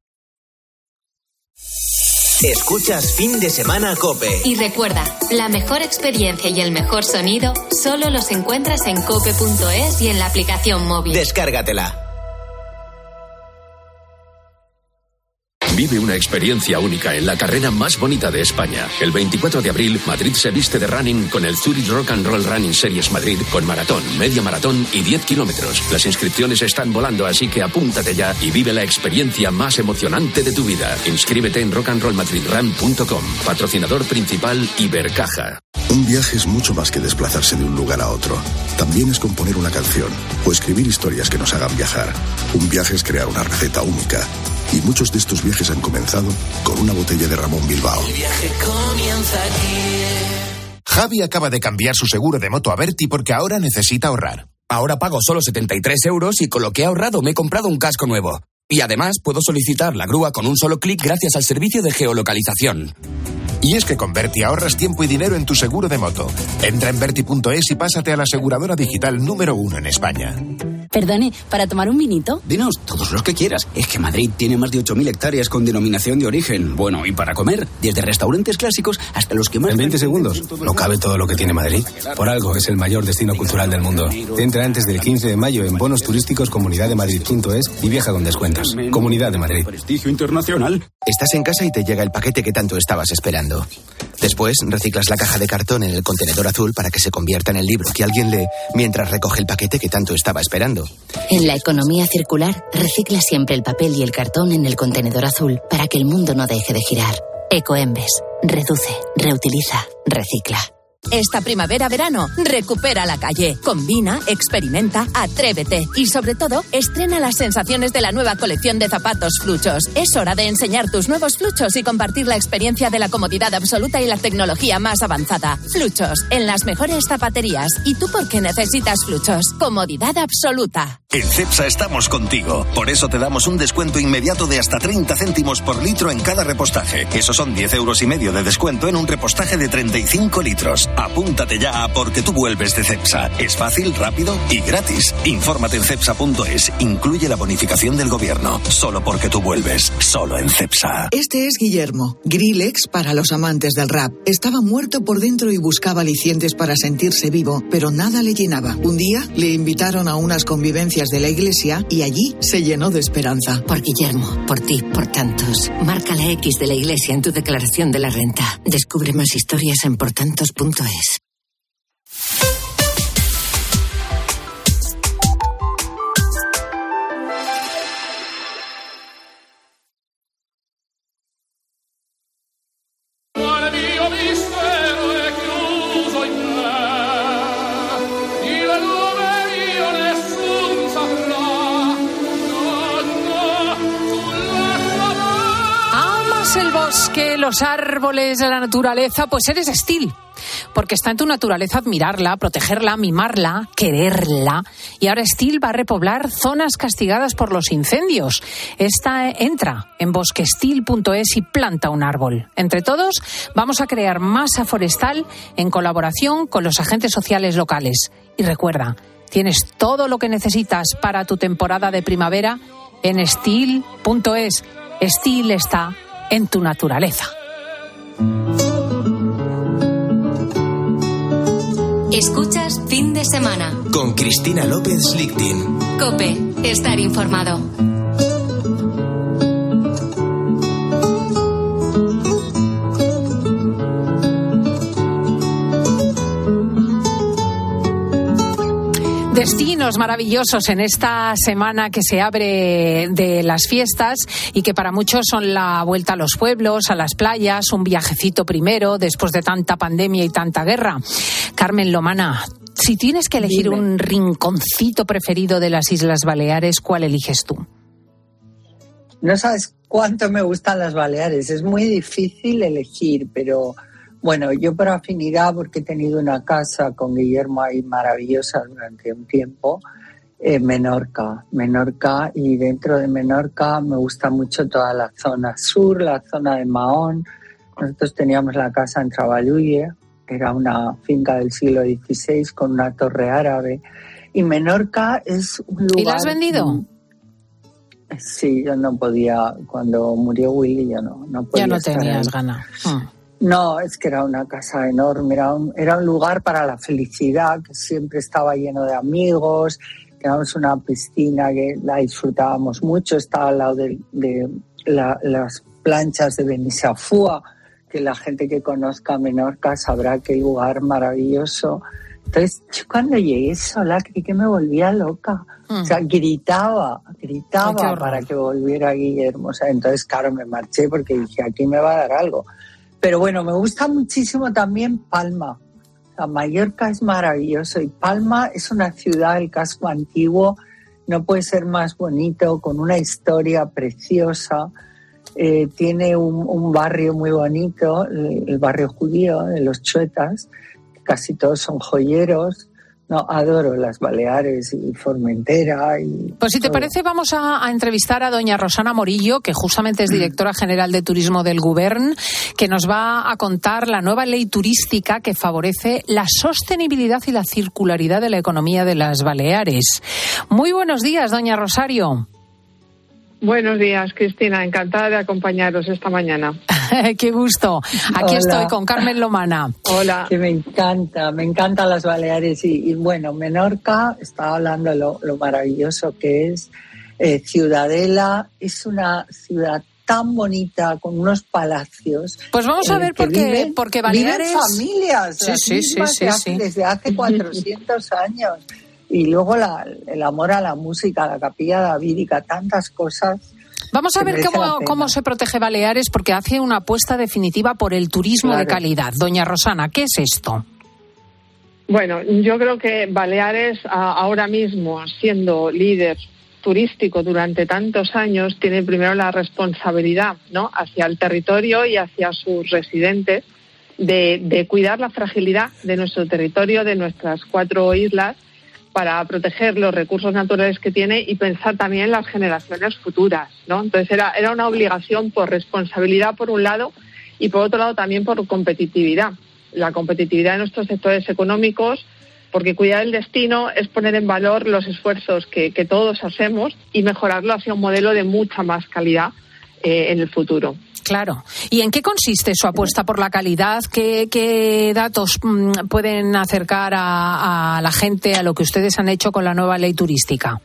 Escuchas Fin de Semana COPE. Y recuerda, la mejor experiencia y el mejor sonido solo los encuentras en cope punto es y en la aplicación móvil. Descárgatela. Vive una experiencia única en la carrera más bonita de España. El veinticuatro de abril, Madrid se viste de running con el Zurich Rock and Roll Running Series Madrid con maratón, media maratón y diez kilómetros. Las inscripciones están volando, así que apúntate ya y vive la experiencia más emocionante de tu vida. Inscríbete en rock and roll madrid run punto com. Patrocinador principal Ibercaja. Un viaje es mucho más que desplazarse de un lugar a otro. También es componer una canción o escribir historias que nos hagan viajar. Un viaje es crear una receta única. Y muchos de estos viajes han comenzado con una botella de Ramón Bilbao. El viaje comienza aquí. Javi acaba de cambiar su seguro de moto a Berti porque ahora necesita ahorrar. Ahora pago solo setenta y tres euros y con lo que he ahorrado me he comprado un casco nuevo. Y además puedo solicitar la grúa con un solo clic gracias al servicio de geolocalización. Y es que con Berti ahorras tiempo y dinero en tu seguro de moto. Entra en berti punto es y pásate a la aseguradora digital número uno en España. Perdone, ¿para tomar un vinito? Dinos todos los que quieras. Es que Madrid tiene más de ocho mil hectáreas con denominación de origen. Bueno, y para comer, desde restaurantes clásicos hasta los que más... En veinte segundos, no cabe todo lo que tiene Madrid. Por algo es el mayor destino cultural del mundo. Entra antes del quince de mayo en bonos turísticos comunidad de madrid punto es y viaja con descuentos. Comunidad de Madrid. Prestigio internacional. Estás en casa y te llega el paquete que tanto estabas esperando. Después, reciclas la caja de cartón en el contenedor azul para que se convierta en el libro que alguien lee mientras recoge el paquete que tanto estaba esperando. En la economía circular, recicla siempre el papel y el cartón en el contenedor azul para que el mundo no deje de girar. Ecoembes. Reduce, reutiliza, recicla. Esta primavera-verano, recupera la calle. Combina, experimenta, atrévete. Y sobre todo, estrena las sensaciones de la nueva colección de zapatos Fluchos. Es hora de enseñar tus nuevos Fluchos y compartir la experiencia de la comodidad absoluta y la tecnología más avanzada. Fluchos, en las mejores zapaterías. ¿Y tú por qué necesitas Fluchos? Comodidad absoluta. En Cepsa estamos contigo. Por eso te damos un descuento inmediato de hasta treinta céntimos por litro en cada repostaje. Eso son diez euros y medio de descuento en un repostaje de treinta y cinco litros. Apúntate ya a Porque tú vuelves de Cepsa. Es fácil, rápido y gratis. Infórmate en cepsa punto es. Incluye la bonificación del gobierno. Solo porque tú vuelves. Solo en Cepsa. Este es Guillermo, Grillex para los amantes del rap. Estaba muerto por dentro y buscaba alicientes para sentirse vivo, pero nada le llenaba. Un día le invitaron a unas convivencias de la iglesia y allí se llenó de esperanza. Por Guillermo, por ti, por tantos. Marca la X de la iglesia en tu declaración de la renta. Descubre más historias en portantos punto es. El bosque, los árboles, la naturaleza, pues eres Stihl, porque está en tu naturaleza admirarla, protegerla, mimarla, quererla. Y ahora Stihl va a repoblar zonas castigadas por los incendios. Esta entra en bosque stihl punto es y planta un árbol. Entre todos vamos a crear masa forestal en colaboración con los agentes sociales locales. Y recuerda, tienes todo lo que necesitas para tu temporada de primavera en stihl punto es. Stihl está en tu naturaleza. Escuchas Fin de Semana con Cristina López Lichtin. COPE, estar informado. Destinos maravillosos en esta semana que se abre de las fiestas y que para muchos son la vuelta a los pueblos, a las playas, un viajecito primero después de tanta pandemia y tanta guerra. Carmen Lomana, si tienes que elegir Dime. un rinconcito preferido de las Islas Baleares, ¿cuál eliges tú? No sabes cuánto me gustan las Baleares. Es muy difícil elegir, pero bueno, yo por afinidad, porque he tenido una casa con Guillermo ahí maravillosa durante un tiempo, eh, Menorca, Menorca, y dentro de Menorca me gusta mucho toda la zona sur, la zona de Mahón. Nosotros teníamos la casa en Traballuye, era una finca del siglo dieciséis con una torre árabe, y Menorca es un lugar... ¿Y la has vendido? Sí, yo no podía, cuando murió Willy, yo no, no podía. Ya no tenías ganas. Hmm. No, es que era una casa enorme, era un, era un lugar para la felicidad, que siempre estaba lleno de amigos, teníamos una piscina que la disfrutábamos mucho, estaba al lado de, de la, las planchas de Benissafua, que la gente que conozca Menorca sabrá que lugar maravilloso. Entonces, yo cuando llegué sola creí que me volvía loca. Mm. O sea, gritaba, gritaba Ay, para que volviera Guillermo. O sea, entonces, claro, me marché porque dije, aquí me va a dar algo. Pero bueno, me gusta muchísimo también Palma. O sea, Mallorca es maravilloso y Palma es una ciudad, el casco antiguo, no puede ser más bonito, con una historia preciosa. Eh, tiene un, un barrio muy bonito, el, el barrio judío de los Chuetas. Casi todos son joyeros. No, adoro las Baleares y Formentera. Y pues si te todo. parece, vamos a, a entrevistar a doña Rosana Morillo, que justamente es directora general de Turismo del Govern, que nos va a contar la nueva ley turística que favorece la sostenibilidad y la circularidad de la economía de las Baleares. Muy buenos días, doña Rosario. Buenos días, Cristina. Encantada de acompañaros esta mañana. Qué gusto. Aquí Hola. Estoy con Carmen Lomana. Hola. Que me encanta, me encantan las Baleares. Y, y bueno, Menorca, estaba hablando lo, lo maravilloso que es. Eh, Ciudadela es una ciudad tan bonita, con unos palacios. Pues vamos a ver por qué, porque Baleares... Viven familias, sí, sí, sí, sí, hace, sí. desde hace cuatrocientos años. Y luego la, el amor a la música, la capilla davídica, tantas cosas. Vamos a ver cómo, cómo se protege Baleares, porque hace una apuesta definitiva por el turismo claro. de calidad. Doña Rosana, ¿qué es esto? Bueno, yo creo que Baleares, ahora mismo, siendo líder turístico durante tantos años, tiene primero la responsabilidad, ¿no?, hacia el territorio y hacia sus residentes de, de cuidar la fragilidad de nuestro territorio, de nuestras cuatro islas, para proteger los recursos naturales que tiene y pensar también en las generaciones futuras, ¿no? Entonces era, era una obligación por responsabilidad por un lado y por otro lado también por competitividad. La competitividad de nuestros sectores económicos, porque cuidar el destino es poner en valor los esfuerzos que, que todos hacemos y mejorarlo hacia un modelo de mucha más calidad eh, en el futuro. Claro. ¿Y en qué consiste su apuesta por la calidad? ¿Qué, qué datos mmm, pueden acercar a, a la gente a lo que ustedes han hecho con la nueva ley turística?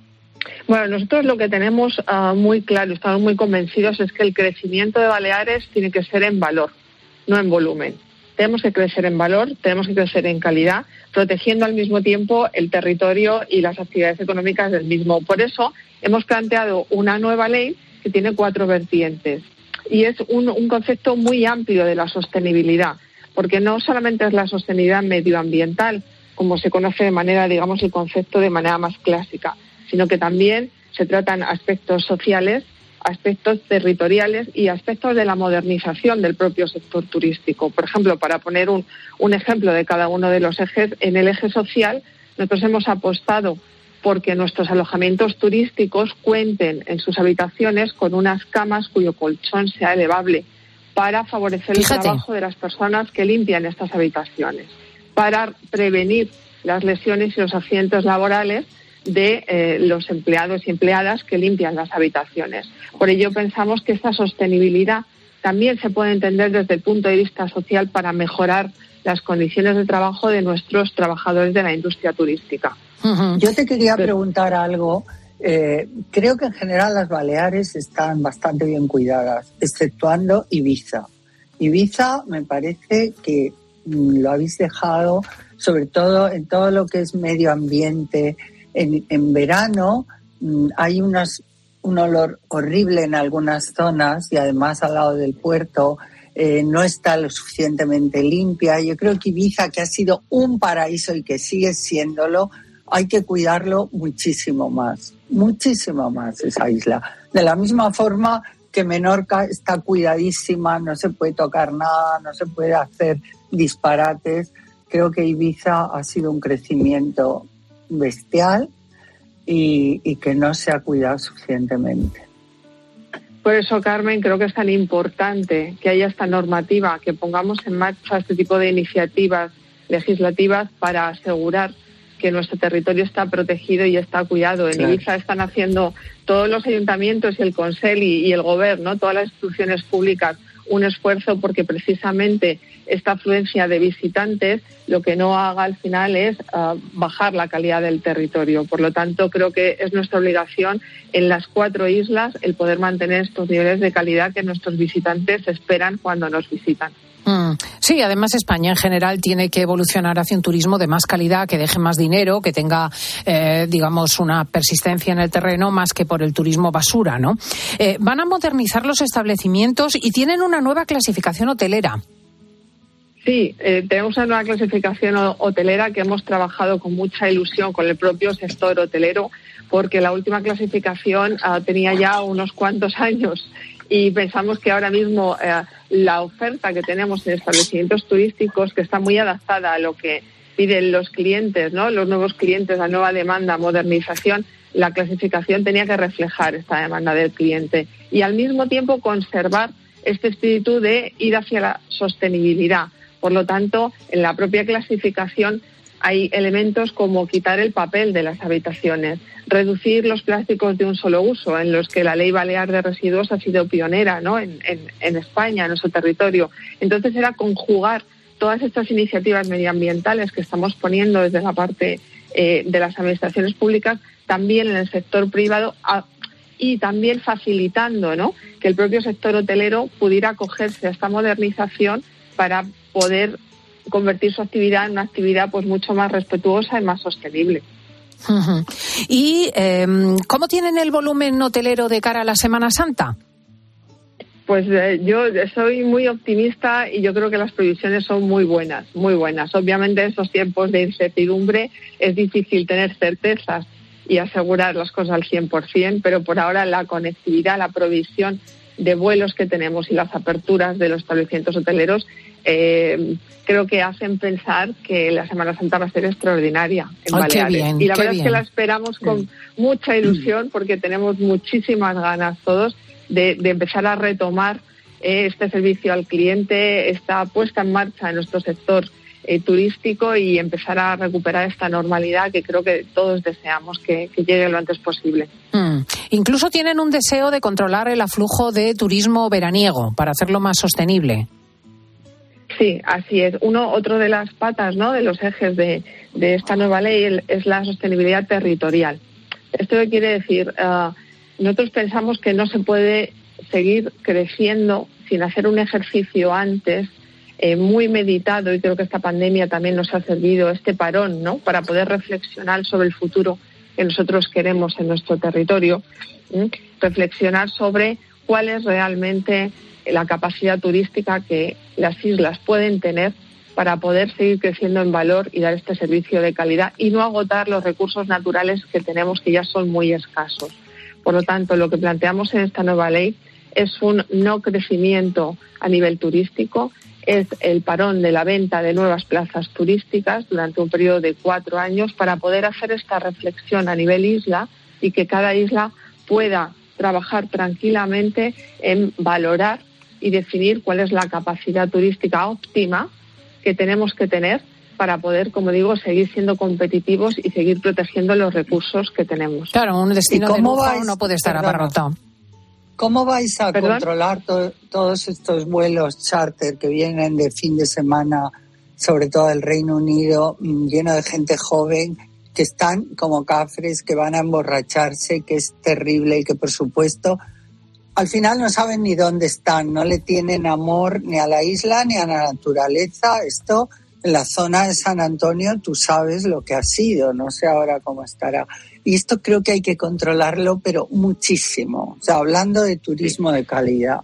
Bueno, nosotros lo que tenemos uh, muy claro, estamos muy convencidos, es que el crecimiento de Baleares tiene que ser en valor, no en volumen. Tenemos que crecer en valor, tenemos que crecer en calidad, protegiendo al mismo tiempo el territorio y las actividades económicas del mismo. Por eso hemos planteado una nueva ley que tiene cuatro vertientes. Y es un, un concepto muy amplio de la sostenibilidad, porque no solamente es la sostenibilidad medioambiental, como se conoce de manera, digamos, el concepto de manera más clásica, sino que también se tratan aspectos sociales, aspectos territoriales y aspectos de la modernización del propio sector turístico. Por ejemplo, para poner un, un ejemplo de cada uno de los ejes, en el eje social nosotros hemos apostado porque nuestros alojamientos turísticos cuenten en sus habitaciones con unas camas cuyo colchón sea elevable para favorecer Fíjate. el trabajo de las personas que limpian estas habitaciones, para prevenir las lesiones y los accidentes laborales de eh, los empleados y empleadas que limpian las habitaciones. Por ello pensamos que esta sostenibilidad también se puede entender desde el punto de vista social para mejorar las condiciones de trabajo de nuestros trabajadores de la industria turística. Yo te quería preguntar algo. Eh, creo que en general las Baleares están bastante bien cuidadas, exceptuando Ibiza. Ibiza me parece que lo habéis dejado, sobre todo en todo lo que es medio ambiente. En, en verano hay unos, un olor horrible en algunas zonas y además al lado del puerto eh, no está lo suficientemente limpia. Yo creo que Ibiza, que ha sido un paraíso y que sigue siéndolo, hay que cuidarlo muchísimo más, muchísimo más esa isla. De la misma forma que Menorca está cuidadísima, no se puede tocar nada, no se puede hacer disparates. Creo que Ibiza ha sido un crecimiento bestial y, y que no se ha cuidado suficientemente. Por eso, Carmen, creo que es tan importante que haya esta normativa, que pongamos en marcha este tipo de iniciativas legislativas para asegurar que nuestro territorio está protegido y está cuidado. En claro. Ibiza están haciendo todos los ayuntamientos y el Consell y, y el Gobierno, todas las instituciones públicas, un esfuerzo porque precisamente esta afluencia de visitantes lo que no haga al final es uh, bajar la calidad del territorio. Por lo tanto, creo que es nuestra obligación en las cuatro islas el poder mantener estos niveles de calidad que nuestros visitantes esperan cuando nos visitan. Mm. Sí, además España en general tiene que evolucionar hacia un turismo de más calidad, que deje más dinero, que tenga, eh, digamos, una persistencia en el terreno más que por el turismo basura, ¿no? Eh, van a modernizar los establecimientos y tienen una nueva clasificación hotelera. Sí, eh, tenemos una nueva clasificación hotelera que hemos trabajado con mucha ilusión con el propio sector hotelero, porque la última clasificación uh, tenía ya unos cuantos años y pensamos que ahora mismo eh, la oferta que tenemos en establecimientos turísticos, que está muy adaptada a lo que piden los clientes, ¿no? Los nuevos clientes, la nueva demanda, modernización, la clasificación tenía que reflejar esta demanda del cliente y al mismo tiempo conservar este espíritu de ir hacia la sostenibilidad. Por lo tanto, en la propia clasificación hay elementos como quitar el papel de las habitaciones, reducir los plásticos de un solo uso, en los que la Ley Balear de Residuos ha sido pionera, ¿no? en, en, en España, en nuestro territorio. Entonces era conjugar todas estas iniciativas medioambientales que estamos poniendo desde la parte eh, de las administraciones públicas, también en el sector privado, a, y también facilitando, ¿no?, que el propio sector hotelero pudiera acogerse a esta modernización para poder convertir su actividad en una actividad pues mucho más respetuosa y más sostenible. Uh-huh. ¿Y eh, cómo tienen el volumen hotelero de cara a la Semana Santa? Pues eh, yo soy muy optimista y yo creo que las previsiones son muy buenas, muy buenas. Obviamente en estos tiempos de incertidumbre es difícil tener certezas y asegurar las cosas al cien por ciento, pero por ahora la conectividad, la provisión de vuelos que tenemos y las aperturas de los establecimientos hoteleros eh, creo que hacen pensar que la Semana Santa va a ser extraordinaria en Ay, Baleares. bien, y la verdad bien. es que la esperamos con mucha ilusión porque tenemos muchísimas ganas todos de, de empezar a retomar eh, este servicio al cliente, esta puesta en marcha en nuestro sector eh, turístico y empezar a recuperar esta normalidad que creo que todos deseamos que, que llegue lo antes posible. Mm. Incluso tienen un deseo de controlar el aflujo de turismo veraniego para hacerlo más sostenible. Sí, así es. Uno, otro de las patas, ¿no?, de los ejes de, de esta nueva ley es la sostenibilidad territorial. ¿Esto qué quiere decir? Uh, nosotros pensamos que no se puede seguir creciendo sin hacer un ejercicio antes eh, muy meditado, y creo que esta pandemia también nos ha servido este parón, ¿no?, para poder reflexionar sobre el futuro que nosotros queremos en nuestro territorio, ¿sí? Reflexionar sobre cuál es realmente la capacidad turística que las islas pueden tener para poder seguir creciendo en valor y dar este servicio de calidad y no agotar los recursos naturales que tenemos, que ya son muy escasos. Por lo tanto, lo que planteamos en esta nueva ley es un no crecimiento a nivel turístico, es el parón de la venta de nuevas plazas turísticas durante un periodo de cuatro años para poder hacer esta reflexión a nivel isla y que cada isla pueda trabajar tranquilamente en valorar y definir cuál es la capacidad turística óptima que tenemos que tener para poder, como digo, seguir siendo competitivos y seguir protegiendo los recursos que tenemos. Claro, un destino de lujo no puede estar abarrotado. ¿Cómo vais a ¿Perdón? controlar to- todos estos vuelos charter que vienen de fin de semana, sobre todo del Reino Unido, lleno de gente joven, que están como cafres, que van a emborracharse, que es terrible y que, por supuesto, al final no saben ni dónde están, no le tienen amor ni a la isla ni a la naturaleza. Esto en la zona de San Antonio tú sabes lo que ha sido, no sé ahora cómo estará. Y esto creo que hay que controlarlo, pero muchísimo. O sea, hablando de turismo de calidad.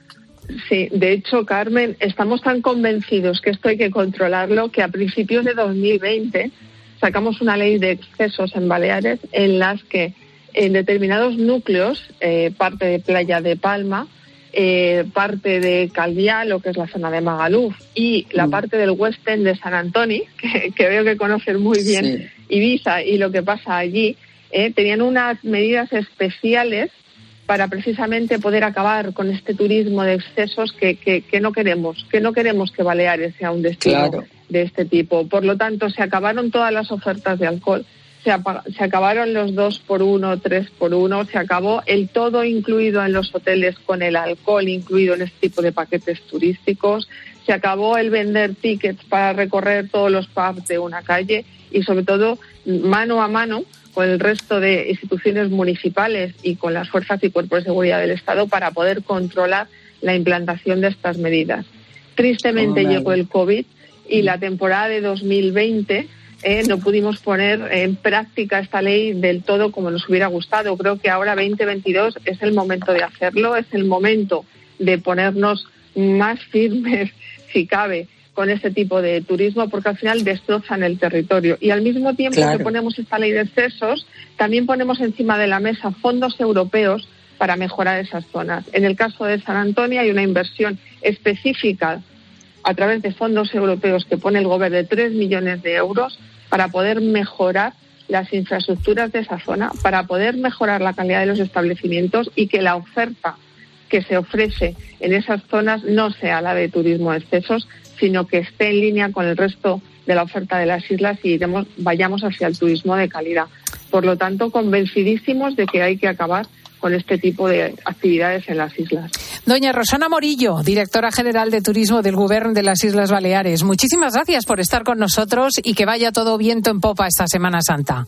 Sí, de hecho, Carmen, estamos tan convencidos que esto hay que controlarlo que a principios de dos mil veinte sacamos una ley de excesos en Baleares en las que en determinados núcleos, eh, parte de Playa de Palma, eh, parte de Calviá, lo que es la zona de Magaluf, y la mm. parte del West End de San Antonio, que, que veo que conocen muy bien sí. Ibiza y lo que pasa allí, eh, tenían unas medidas especiales para precisamente poder acabar con este turismo de excesos que, que, que no queremos, que no queremos que Baleares sea un destino claro. de este tipo. Por lo tanto, se acabaron todas las ofertas de alcohol, se, apa- se acabaron los dos por uno, tres por uno, se acabó el todo incluido en los hoteles con el alcohol incluido en este tipo de paquetes turísticos, se acabó el vender tickets para recorrer todos los pubs de una calle y sobre todo mano a mano con el resto de instituciones municipales y con las fuerzas y cuerpos de seguridad del Estado para poder controlar la implantación de estas medidas. Tristemente oh, llegó el COVID y la temporada de dos mil veinte eh, no pudimos poner en práctica esta ley del todo como nos hubiera gustado. Creo que ahora veinte veintidós es el momento de hacerlo, es el momento de ponernos más firmes, si cabe, con este tipo de turismo, porque al final destrozan el territorio. Y al mismo tiempo claro. que ponemos esta ley de excesos, también ponemos encima de la mesa fondos europeos para mejorar esas zonas. En el caso de San Antonio hay una inversión específica a través de fondos europeos que pone el gobierno de tres millones de euros para poder mejorar las infraestructuras de esa zona, para poder mejorar la calidad de los establecimientos y que la oferta que se ofrece en esas zonas no sea la de turismo de excesos, sino que esté en línea con el resto de la oferta de las islas y iremos, vayamos hacia el turismo de calidad. Por lo tanto, convencidísimos de que hay que acabar con este tipo de actividades en las islas. Doña Rosana Morillo, directora general de Turismo del Gobierno de las Islas Baleares, muchísimas gracias por estar con nosotros y que vaya todo viento en popa esta Semana Santa.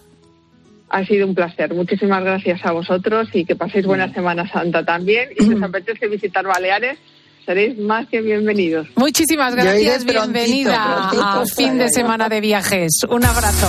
Ha sido un placer. Muchísimas gracias a vosotros y que paséis buena Semana Santa también. Y si os apetece visitar Baleares, seréis más que bienvenidos. Muchísimas gracias. Bienvenida prontito, prontito, a fin de semana de viajes. Un abrazo.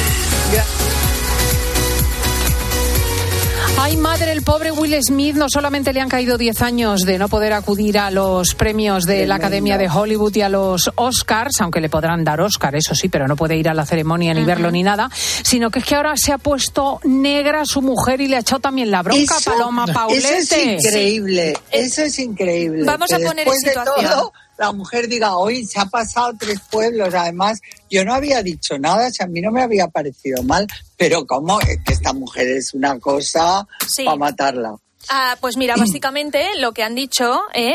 Ay, madre, el pobre Will Smith no solamente le han caído diez años de no poder acudir a los premios de la Academia de Hollywood y a los Oscars, aunque le podrán dar Oscar, eso sí, pero no puede ir a la ceremonia ni uh-huh. verlo ni nada, sino que es que ahora se ha puesto negra su mujer y le ha echado también la bronca a Paloma Paulete. Eso es increíble, sí. eso es increíble. Vamos a poner en situación. De todo, la mujer diga, hoy se ha pasado tres pueblos, además yo no había dicho nada, si a mí no me había parecido mal, pero ¿cómo? Es que esta mujer es una cosa sí. para matarla. Ah, pues mira, básicamente lo que han dicho... Eh...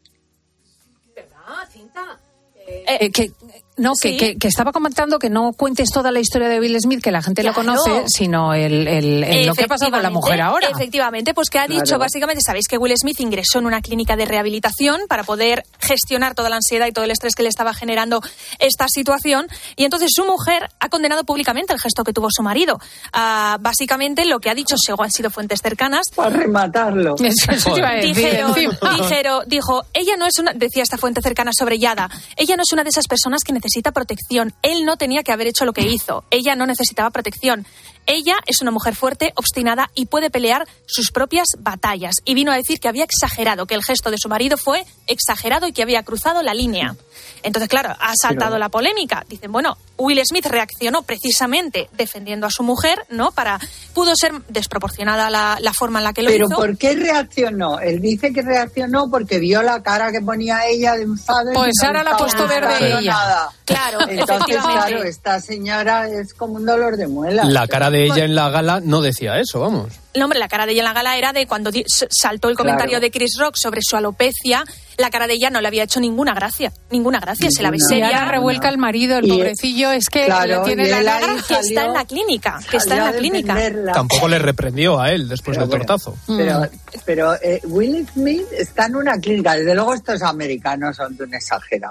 ¿Verdad, Cinta? Eh, eh, que... No, ¿Sí? que, que, que estaba comentando que no cuentes toda la historia de Will Smith, que la gente claro. lo conoce, sino el, el, el lo que ha pasado con la mujer ahora. Efectivamente, pues que ha dicho, claro. básicamente, sabéis que Will Smith ingresó en una clínica de rehabilitación para poder gestionar toda la ansiedad y todo el estrés que le estaba generando esta situación, y entonces su mujer ha condenado públicamente el gesto que tuvo su marido. Uh, básicamente, lo que ha dicho, según han sido fuentes cercanas... Para rematarlo. Dijeron, dijeron, dijo, ella no es una... Decía esta fuente cercana sobre Yada, ella no es una de esas personas que necesitan necesita protección. Él no tenía que haber hecho lo que hizo. Ella no necesitaba protección. Ella es una mujer fuerte, obstinada y puede pelear sus propias batallas. Y vino a decir que había exagerado, que el gesto de su marido fue exagerado y que había cruzado la línea. Entonces, claro, ha saltado Pero... la polémica. Dicen, bueno, Will Smith reaccionó precisamente defendiendo a su mujer, ¿no? Para pudo ser desproporcionada la, la forma en la que lo Pero hizo. ¿Pero por qué reaccionó? Él dice que reaccionó porque vio la cara que ponía ella de enfado. Pues no ahora la ha puesto verde ella. Nada. Claro, Entonces, claro, esta señora es como un dolor de muela. La cara de ella en la gala no decía eso, vamos. No, hombre, la cara de ella en la gala era de cuando di- saltó el comentario claro. de Chris Rock sobre su alopecia. La cara de ella no le había hecho ninguna gracia, ninguna gracia, ninguna, se la ve seria. Y ahora revuelca el marido, el y pobrecillo, es que claro, le tiene la negra que salió, está en la clínica, que está en la clínica. Defenderla. Tampoco le reprendió a él después pero del bueno, tortazo. Pero, pero eh, Will Smith está en una clínica, desde luego estos americanos son de un exagerado.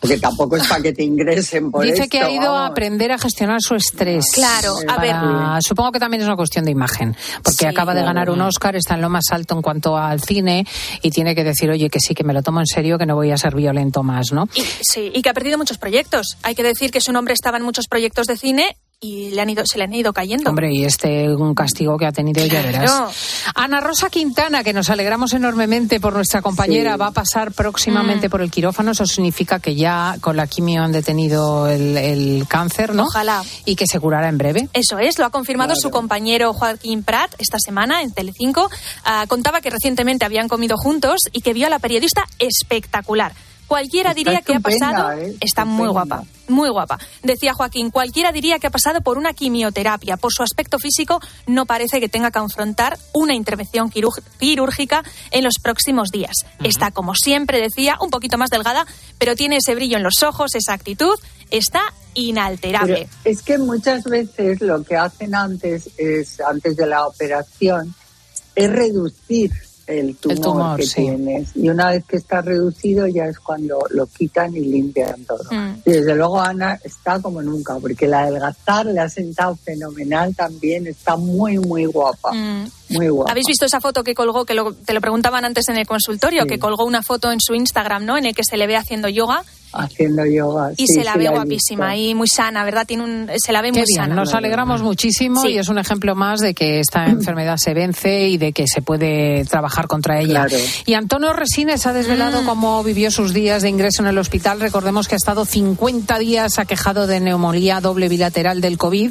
Porque tampoco es para que te ingresen por Dice esto, que ha ido vamos. a aprender a gestionar su estrés. Claro, a Para- Supongo que también es una cuestión de imagen, porque Sí, acaba de claro. ganar un Oscar, está en lo más alto en cuanto al cine y tiene que decir, oye, que sí, que me lo tomo en serio, que no voy a ser violento más, ¿no? Y, sí, y que ha perdido muchos proyectos. Hay que decir que su nombre estaba en muchos proyectos de cine y le han ido, se le han ido cayendo. Hombre, y este un castigo que ha tenido, ya verás. Claro. Ana Rosa Quintana, que nos alegramos enormemente por nuestra compañera, Sí. va a pasar próximamente Mm. por el quirófano. Eso significa que ya con la quimio han detenido el, el cáncer, ¿no? Ojalá. Y que se curará en breve. Eso es, lo ha confirmado Claro. su compañero Joaquín Prat esta semana en Telecinco. Ah, contaba que recientemente habían comido juntos y que vio a la periodista espectacular. Cualquiera Está diría que ha estupenda, pasado... ¿eh? Está muy Estupenda. guapa, muy guapa. Decía Joaquín, cualquiera diría que ha pasado por una quimioterapia. Por su aspecto físico no parece que tenga que afrontar una intervención quirúrg- quirúrgica en los próximos días. Está, como siempre decía, un poquito más delgada, pero tiene ese brillo en los ojos, esa actitud, está inalterable. Pero es que muchas veces lo que hacen antes es antes de la operación es reducir el tumor, El tumor, que sí. tienes, y una vez que está reducido ya es cuando lo quitan y limpian todo. Mm. Y desde luego Ana está como nunca, porque la adelgazar le ha sentado fenomenal también, está muy muy guapa, Mm. muy guapa. ¿Habéis visto esa foto que colgó, que lo- te lo preguntaban antes en el consultorio, Sí. que colgó una foto en su Instagram, ¿no? En el que se le ve haciendo yoga Haciendo yoga. y sí, se la sí ve he guapísima visto. y muy sana, ¿verdad? Tiene un, se la ve Qué muy bien, sana. nos alegramos muchísimo Sí. y es un ejemplo más de que esta enfermedad se vence y de que se puede trabajar contra ella. Claro. Y Antonio Resines ha desvelado Mm. cómo vivió sus días de ingreso en el hospital. Recordemos que ha estado cincuenta días aquejado de neumonía doble bilateral del COVID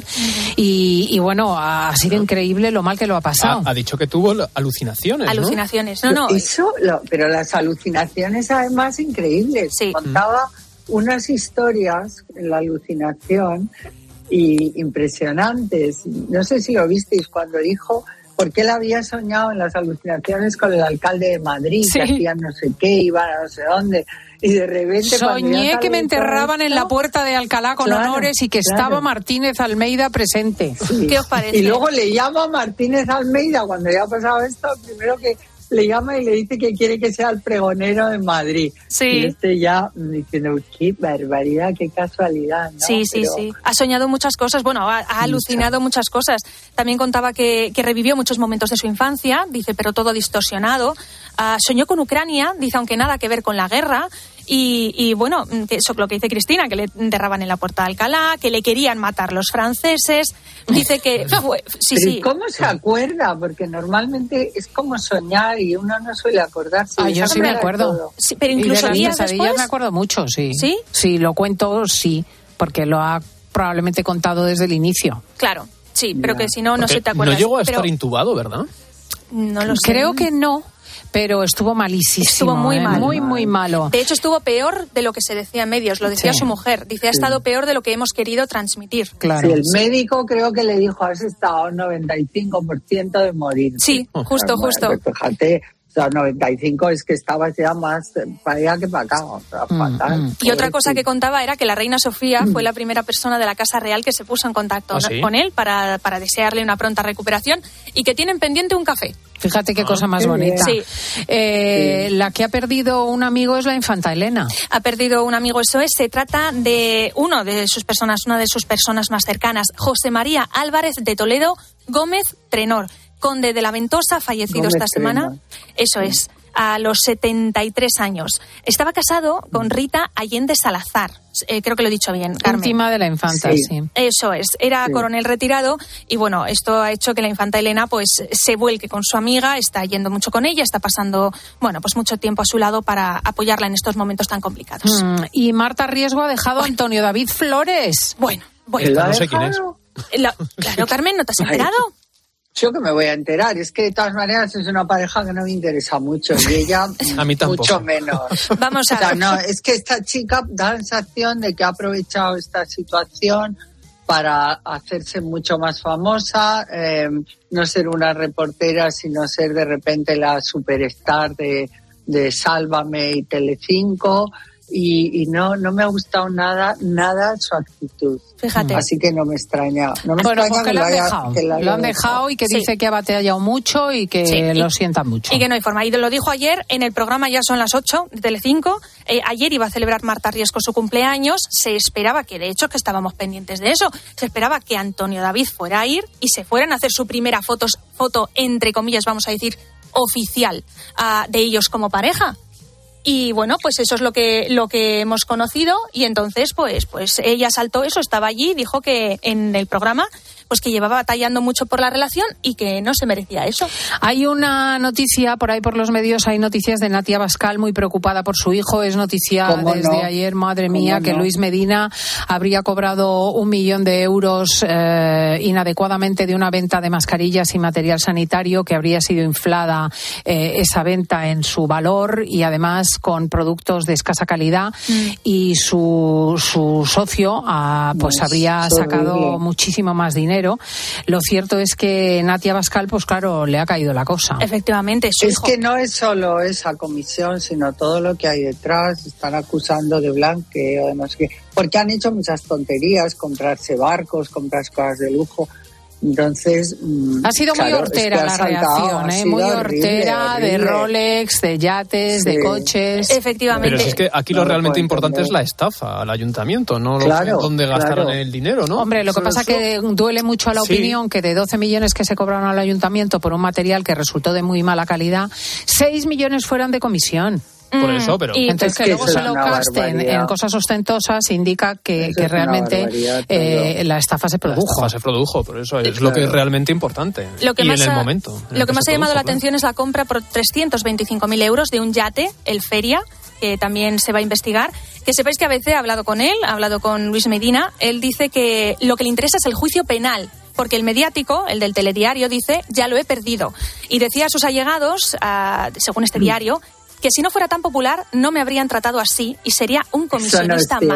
y, y bueno, ha sido increíble lo mal que lo ha pasado. Ha, ha dicho que tuvo alucinaciones, ¿no? Alucinaciones. No, no. Eso, lo- pero las alucinaciones además increíbles. Sí. Contaba unas historias en la alucinación y impresionantes. No sé si lo visteis cuando dijo porque él había soñado en las alucinaciones con el alcalde de Madrid, Sí. que hacían no sé qué, iban a no sé dónde. Y de repente cuando ya Soñé que me sale todo enterraban en esto, la puerta de Alcalá con Claro, honores y que claro. estaba Martínez Almeida presente. Sí. ¿Qué os parece? Y luego le llama a Martínez Almeida cuando ya ha pasado esto, primero que le llama y le dice que quiere que sea el pregonero de Madrid. Sí. Y este ya diciendo, qué barbaridad, qué casualidad, ¿no? Sí, sí, Pero- sí. Ha soñado muchas cosas, bueno, ha, ha alucinado muchas cosas. También contaba que, que revivió muchos momentos de su infancia, dice, pero todo distorsionado. Ah, soñó con Ucrania, dice, aunque nada que ver con la guerra. Y, y bueno, que eso lo que dice Cristina, que le enterraban en la puerta de Alcalá, que le querían matar los franceses. Dice que fue... Sí, Pero ¿y sí. cómo se acuerda? Porque normalmente es como soñar y uno no suele acordarse. Ah, de yo esa sí me manera de acuerdo. todo. Sí, pero Y de incluso las días pesadillas después... me acuerdo mucho, sí. ¿Sí? Sí, lo cuento, sí, porque lo ha probablemente contado desde el inicio. Claro, sí, pero que si no, no Porque se te acuerdas. no llegó a Pero estar intubado, ¿verdad? no lo sé. Creo que no, pero estuvo malísimo. Estuvo muy ¿eh? mal. Muy, muy malo. De hecho, estuvo peor de lo que se decía en medios, lo decía Sí. su mujer. Dice, ha estado peor de lo que hemos querido transmitir. Claro. Sí, el médico creo que le dijo, has estado un noventa y cinco por ciento de morir. Sí, justo, Bueno, justo. pues fíjate, o sea, noventa y cinco es que estabas ya más eh, para allá que para acá. O sea, Mm, fatal. mm. Y otra cosa que Pobrecito. contaba era que la reina Sofía fue la primera persona de la Casa Real que se puso en contacto ¿Ah, ¿no? sí? con él para, para desearle una pronta recuperación y que tienen pendiente un café. Fíjate qué Ah, cosa más qué bonita. bien. Eh, La que ha perdido un amigo es la infanta Elena. Ha perdido un amigo, eso es. Se trata de uno de sus personas, una de sus personas más cercanas, José María Álvarez de Toledo Gómez Trenor, conde de la Ventosa, fallecido Gómez esta semana. Trenor. Eso es, a los setenta y tres años. Estaba casado con Rita Allende Salazar. Eh, creo que lo he dicho bien, Carmen. Última de la infanta, sí. Sí. Eso es, era Sí. coronel retirado y bueno, esto ha hecho que la infanta Elena pues se vuelque con su amiga, está yendo mucho con ella, está pasando, bueno, pues mucho tiempo a su lado para apoyarla en estos momentos tan complicados. Mm, Y Marta Riesgo ha dejado a Antonio David Flores. Bueno, ¿Que bueno. lo ha no sé quién es. dejado? La- claro, Carmen, ¿no te has Ay. enterado? Yo que me voy a enterar, es que de todas maneras es una pareja que no me interesa mucho y ella A mí tampoco. mucho menos. Vamos a O sea, ver. no, es que esta chica da la sensación de que ha aprovechado esta situación para hacerse mucho más famosa, eh, no ser una reportera, sino ser de repente la superstar de, de Sálvame y Telecinco. y, y no, no me ha gustado nada, nada su actitud. Fíjate. Así que no me extraña. No me bueno, extraña porque que lo lo, han haya, dejado. que lo, lo han dejado y que sí. dice que ha batallado mucho y que sí, lo y, sienta mucho. Y que no hay forma. Y lo dijo ayer en el programa, ya son las ocho de Telecinco. Eh, ayer iba a celebrar Marta Riesco su cumpleaños. Se esperaba que, de hecho, que estábamos pendientes de eso, se esperaba que Antonio David fuera a ir y se fueran a hacer su primera fotos, foto, entre comillas, vamos a decir, oficial uh, de ellos como pareja. Y bueno, pues eso es lo que lo que hemos conocido y entonces pues pues ella saltó eso, estaba allí, dijo que en el programa pues que llevaba batallando mucho por la relación y que no se merecía eso. Hay una noticia por ahí por los medios, hay noticias de Natia Bascal muy preocupada por su hijo, es noticia desde no? ayer, madre mía, que no? Luis Medina habría cobrado un millón de euros eh, inadecuadamente de una venta de mascarillas y material sanitario, que habría sido inflada eh, esa venta en su valor y además con productos de escasa calidad mm. y su, su socio ah, pues no, habría sacado horrible. muchísimo más dinero. Lo cierto es que Natia Bascal, pues claro, le ha caído la cosa. Efectivamente, su es hijo. que no es solo esa comisión, sino todo lo que hay detrás. Están acusando de blanqueo, de no sé qué, porque han hecho muchas tonterías, comprarse barcos, comprarse cosas de lujo. Entonces, ha sido claro, muy hortera es que la saltado, reacción, ¿eh? Muy horrible, hortera horrible. De Rolex, de yates, sí. de coches. Efectivamente. Pero es que aquí lo no realmente importante entender. es la estafa al ayuntamiento, no claro, dónde gastaron claro. el dinero, ¿no? Hombre, lo que pasa es que duele mucho a la sí. opinión que de doce millones que se cobraron al ayuntamiento por un material que resultó de muy mala calidad, seis millones fueran de comisión. Por eso, pero... Y entonces que, que luego se lo gasten en cosas ostentosas indica que, que realmente eh, la estafa se produjo. La estafa se produjo, por eso es claro. lo que es realmente importante. Lo que y más en el ha, momento. En lo que más se ha llamado produjo, la atención claro. es la compra por trescientos veinticinco mil euros de un yate, el Feria, que también se va a investigar. Que sepáis que a veces he hablado con él, he hablado con Luis Medina, él dice que lo que le interesa es el juicio penal, porque el mediático, el del telediario, dice, ya lo he perdido. Y decía a sus allegados, a, según este diario, que si no fuera tan popular no me habrían tratado así y sería un comisionista no más.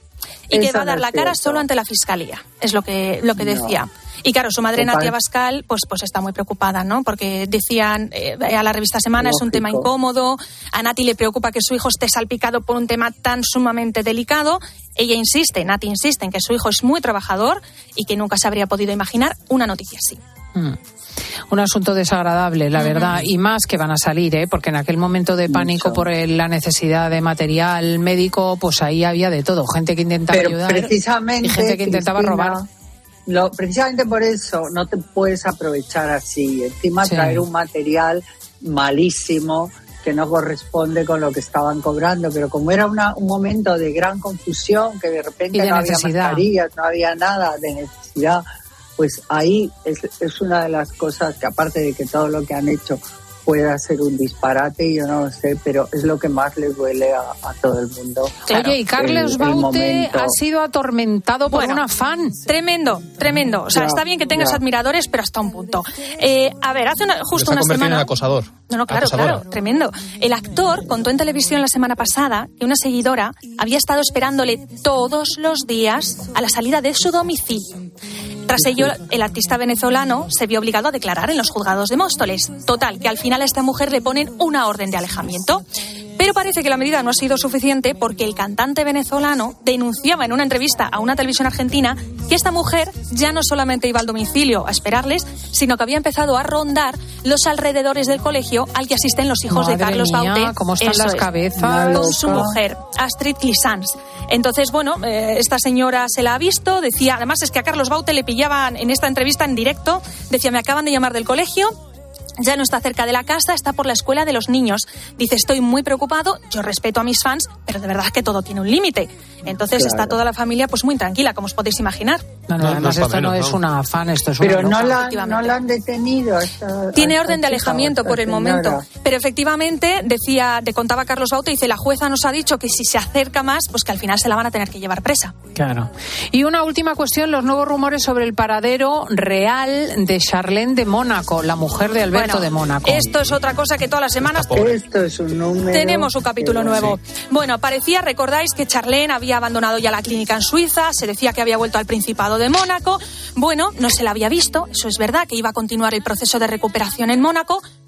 Y que Eso va a dar no la cara solo ante la fiscalía, es lo que lo que decía. No. Y claro, su madre Natia Bascal pues pues está muy preocupada, ¿no? Porque decían eh, a la revista Semana Lógico. Es un tema incómodo, a Nati le preocupa que su hijo esté salpicado por un tema tan sumamente delicado. Ella insiste, Nati insiste en que su hijo es muy trabajador y que nunca se habría podido imaginar una noticia así. Mm. Un asunto desagradable, la verdad, uh-huh. y más que van a salir, ¿eh? Porque en aquel momento de pánico Mucho. por el, la necesidad de material médico, pues ahí había de todo, gente que intentaba Pero ayudar precisamente, y gente que intentaba Cristina, robar. Lo, precisamente por eso no te puedes aprovechar así, encima sí. traer un material malísimo que no corresponde con lo que estaban cobrando, pero como era una, un momento de gran confusión, que de repente de no necesidad. había mascarillas, no había nada de necesidad, pues ahí es, es una de las cosas que, aparte de que todo lo que han hecho pueda ser un disparate, yo no lo sé, pero es lo que más le duele a, a todo el mundo. Claro. Oye, y Carlos el, Baute el ha sido atormentado por bueno, una fan. Tremendo, tremendo. O sea, ya, está bien que tengas ya. admiradores, pero hasta un punto. Eh, a ver, hace una, justo se una semana... en acosador. No, no, claro, Acosadora. claro, tremendo. El actor contó en televisión la semana pasada que una seguidora había estado esperándole todos los días a la salida de su domicilio. Tras ello, el artista venezolano se vio obligado a declarar en los juzgados de Móstoles. Total, que al final a esta mujer le ponen una orden de alejamiento. Pero parece que la medida no ha sido suficiente porque el cantante venezolano denunciaba en una entrevista a una televisión argentina que esta mujer ya no solamente iba al domicilio a esperarles, sino que había empezado a rondar los alrededores del colegio al que asisten los hijos Madre de Carlos mía, Baute. ¿Cómo están Eso las es, cabezas? Con su mujer, Astrid Clisans. Entonces, bueno, eh, esta señora se la ha visto, decía, además es que a Carlos Baute le pillaban en esta entrevista en directo, decía, me acaban de llamar del colegio, ya no está cerca de la casa, está por la escuela de los niños. Dice, estoy muy preocupado, yo respeto a mis fans, pero de verdad que todo tiene un límite. Entonces claro. está toda la familia pues muy tranquila, como os podéis imaginar. No, no, además no, esto no, no es una fan, esto es una Pero loca. no la, no la han detenido. Hasta, Tiene hasta orden de alejamiento por el señora. momento. Pero efectivamente, decía, te contaba Carlos Baute, dice, la jueza nos ha dicho que si se acerca más, pues que al final se la van a tener que llevar presa. Claro. Y una última cuestión, los nuevos rumores sobre el paradero real de Charlene de Mónaco, la mujer de Alberto bueno, de Mónaco. Esto es otra cosa que todas las semanas esto es un número tenemos un capítulo que, nuevo. Sí. Bueno, parecía, recordáis que Charlene había abandonado ya la clínica en Suiza, se decía que había vuelto al Principado de Mónaco. Bueno, no se la había visto, eso es verdad, que iba a continuar el proceso de recuperación en Mónaco.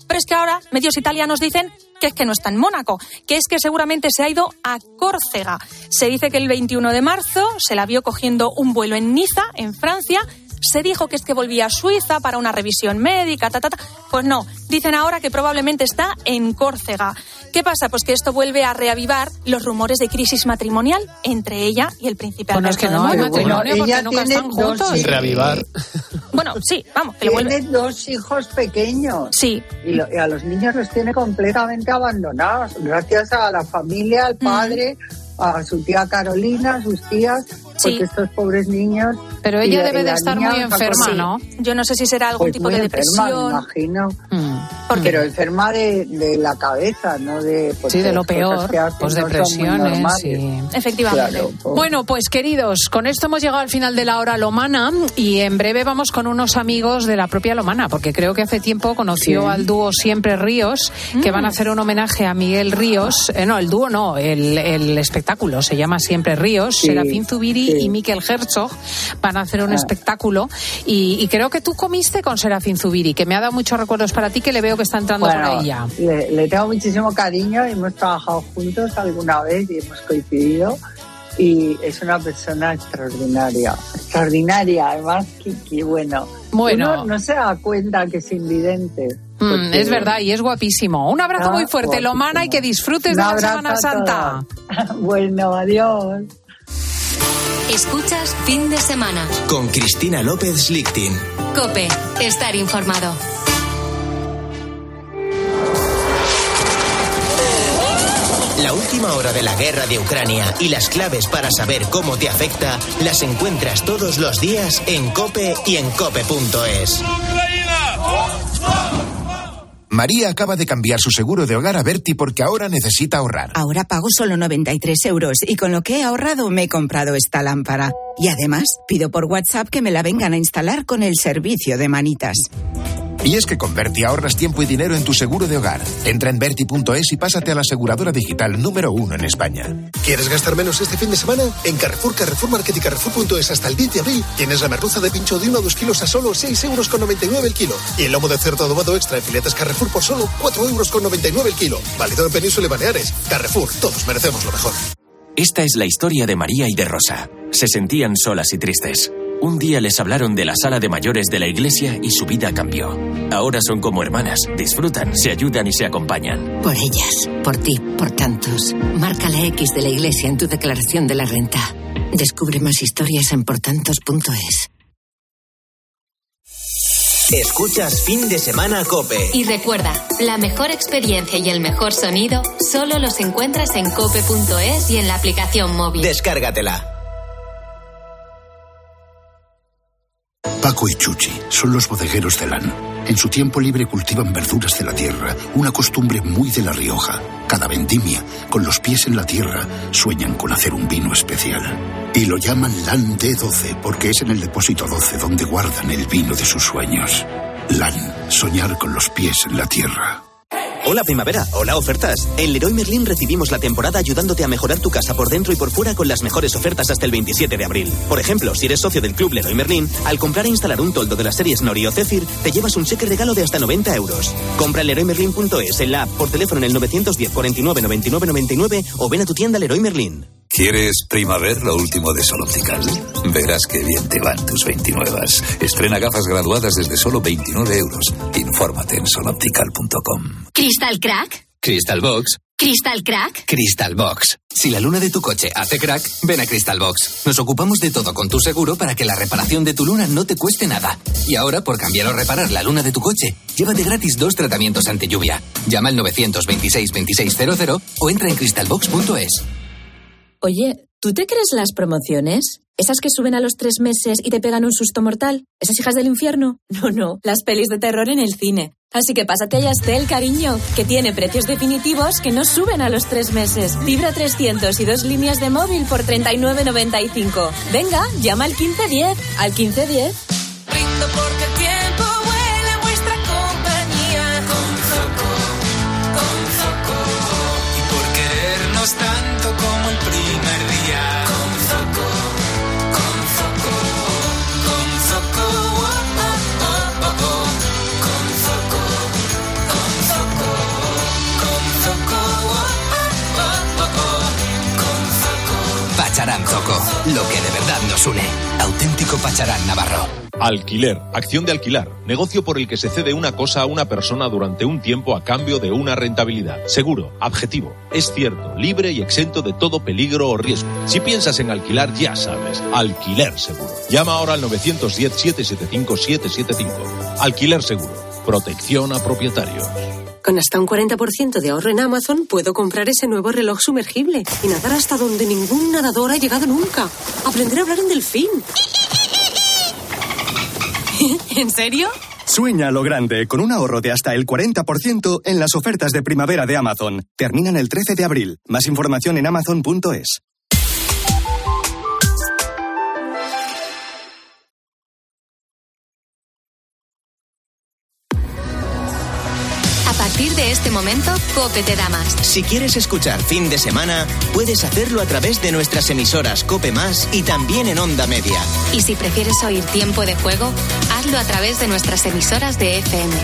Pero es que ahora medios italianos dicen que es que no está en Mónaco, que es que seguramente se ha ido a Córcega. Se dice que el veintiuno de marzo se la vio cogiendo un vuelo en Niza, en Francia. Se dijo que es que volvía a Suiza para una revisión médica, ta, ta, ta. Pues no, dicen ahora que probablemente está en Córcega. ¿Qué pasa? Pues que esto vuelve a reavivar los rumores de crisis matrimonial entre ella y el príncipe Alberto. Bueno, es que no hay matrimonio porque nunca están juntos. Reavivar. Bueno, sí, vamos. Que tiene vuelve... dos hijos pequeños. Sí. Y, lo, y a los niños los tiene completamente abandonados. Gracias a la familia, al padre... Mm. a su tía Carolina, a sus tías, porque sí. estos pobres niños... Pero ella debe de estar muy enferma, ¿no? Yo no sé si será algún pues tipo de depresión. depresión. Me imagino. Mm. Pero enferma de, de la cabeza, no de... Pues, sí, de lo peor, pues no depresiones. Sí. Efectivamente. Claro, pues. Bueno, pues queridos, con esto hemos llegado al final de la hora Lomana y en breve vamos con unos amigos de la propia Lomana, porque creo que hace tiempo conoció sí. al dúo Siempre Ríos, mm. que van a hacer un homenaje a Miguel Ríos. Eh, no, el dúo no, el, el espectáculo se llama Siempre Ríos. Sí. Serafín Zubiri sí. y Mikel Herzog van a hacer un ah. espectáculo y, y creo que tú comiste con Serafín Zubiri, que me ha dado muchos recuerdos para ti, que le veo que está entrando bueno, por ella. Le, le tengo muchísimo cariño, hemos trabajado juntos alguna vez y hemos coincidido y es una persona extraordinaria, extraordinaria, además que, que bueno, bueno. Uno no se da cuenta que es invidente. Mm, es verdad, y es guapísimo. Un abrazo ah, muy fuerte, guapísimo. Lomana, y que disfrutes Un de la Semana Santa. Bueno, adiós. Escuchas Fin de Semana con Cristina López Lichtin. COPE, estar informado. La última hora de la guerra de Ucrania y las claves para saber cómo te afecta las encuentras todos los días en COPE y en cope punto es. María acaba de cambiar su seguro de hogar a Berti porque ahora necesita ahorrar. Ahora pago solo noventa y tres euros y con lo que he ahorrado me he comprado esta lámpara. Y además pido por WhatsApp que me la vengan a instalar con el servicio de manitas. Y es que con Berti ahorras tiempo y dinero en tu seguro de hogar. Entra en berti punto es y pásate a la aseguradora digital número uno en España. ¿Quieres gastar menos este fin de semana? En Carrefour, Carrefour Market y Carrefour punto es hasta el diez de abril tienes la merluza de pincho de uno a dos kilos a solo seis euros con noventa y nueve el kilo. Y el lomo de cerdo adobado extra en filetes Carrefour por solo cuatro euros con noventa y nueve el kilo. Válido en Península y Baleares. Carrefour, todos merecemos lo mejor. Esta es la historia de María y de Rosa. Se sentían solas y tristes. Un día les hablaron de la sala de mayores de la iglesia y su vida cambió. Ahora son como hermanas, disfrutan, se ayudan y se acompañan. Por ellas, por ti, por tantos. Marca la X de la iglesia en tu declaración de la renta. Descubre más historias en portantos punto es. Escuchas Fin de Semana COPE. Y recuerda, la mejor experiencia y el mejor sonido solo los encuentras en cope punto es y en la aplicación móvil. Descárgatela. Paco y Chuchi son los bodegueros de Lan. En su tiempo libre cultivan verduras de la tierra, una costumbre muy de La Rioja. Cada vendimia, con los pies en la tierra, sueñan con hacer un vino especial. Y lo llaman Lan D doce porque es en el depósito doce donde guardan el vino de sus sueños. Lan, soñar con los pies en la tierra. Hola primavera, hola ofertas. En Leroy Merlin recibimos la temporada ayudándote a mejorar tu casa por dentro y por fuera con las mejores ofertas hasta el veintisiete de abril. Por ejemplo, si eres socio del Club Leroy Merlin, al comprar e instalar un toldo de las series Nori o Zephyr, te llevas un cheque regalo de hasta noventa euros. Compra en leroy merlin punto es, en la app, por teléfono en el nueve uno cero, cuarenta y nueve, noventa y nueve, noventa y nueve o ven a tu tienda Leroy Merlin. ¿Quieres primavera lo último de Sol Optical? Verás qué bien te van tus veintinuevas. Estrena gafas graduadas desde solo veintinueve euros. Infórmate en sol optical punto com. ¿Crystal Crack? Crystal Box. ¿Crystal Crack? Crystal Box. Si la luna de tu coche hace crack, ven a Crystal Box. Nos ocupamos de todo con tu seguro para que la reparación de tu luna no te cueste nada. Y ahora, por cambiar o reparar la luna de tu coche, llévate gratis dos tratamientos ante lluvia. Llama al nueve dos seis, veintiséis cero cero o entra en crystal box punto es. Oye, ¿tú te crees las promociones? ¿Esas que suben a los tres meses y te pegan un susto mortal? ¿Esas hijas del infierno? No, no, las pelis de terror en el cine. Así que pásate a Yastel, cariño, que tiene precios definitivos que no suben a los tres meses. Fibra trescientos y dos líneas de móvil por treinta y nueve noventa y cinco. Venga, llama al quince diez. Al quince diez. Brindo porque el tiempo huele a vuestra compañía. Con Zoco, con Zoco. Y por querernos tanto como el primer día. Con Zoco, con Zoco, con Zoco. Oh, oh, oh, oh. Con Zoco, con lo que de verdad nos une. Auténtico Pacharán Navarro. Alquiler, acción de alquilar, negocio por el que se cede una cosa a una persona durante un tiempo a cambio de una rentabilidad. Seguro, objetivo, es cierto, libre y exento de todo peligro o riesgo. Si piensas en alquilar, ya sabes, Alquiler Seguro. Llama ahora al nueve uno cero, siete siete cinco, siete siete cinco. Alquiler Seguro, protección a propietarios. Con hasta un cuarenta por ciento de ahorro en Amazon, puedo comprar ese nuevo reloj sumergible y nadar hasta donde ningún nadador ha llegado nunca. Aprender a hablar en delfín. ¿En serio? Sueña lo grande con un ahorro de hasta el cuarenta por ciento en las ofertas de primavera de Amazon. Terminan el trece de abril. Más información en amazon punto es. A partir de este momento, COPE te da más. Si quieres escuchar fin de semana, puedes hacerlo a través de nuestras emisoras COPE Más y también en Onda Media. Y si prefieres oír Tiempo de Juego, hazlo a través de nuestras emisoras de F M.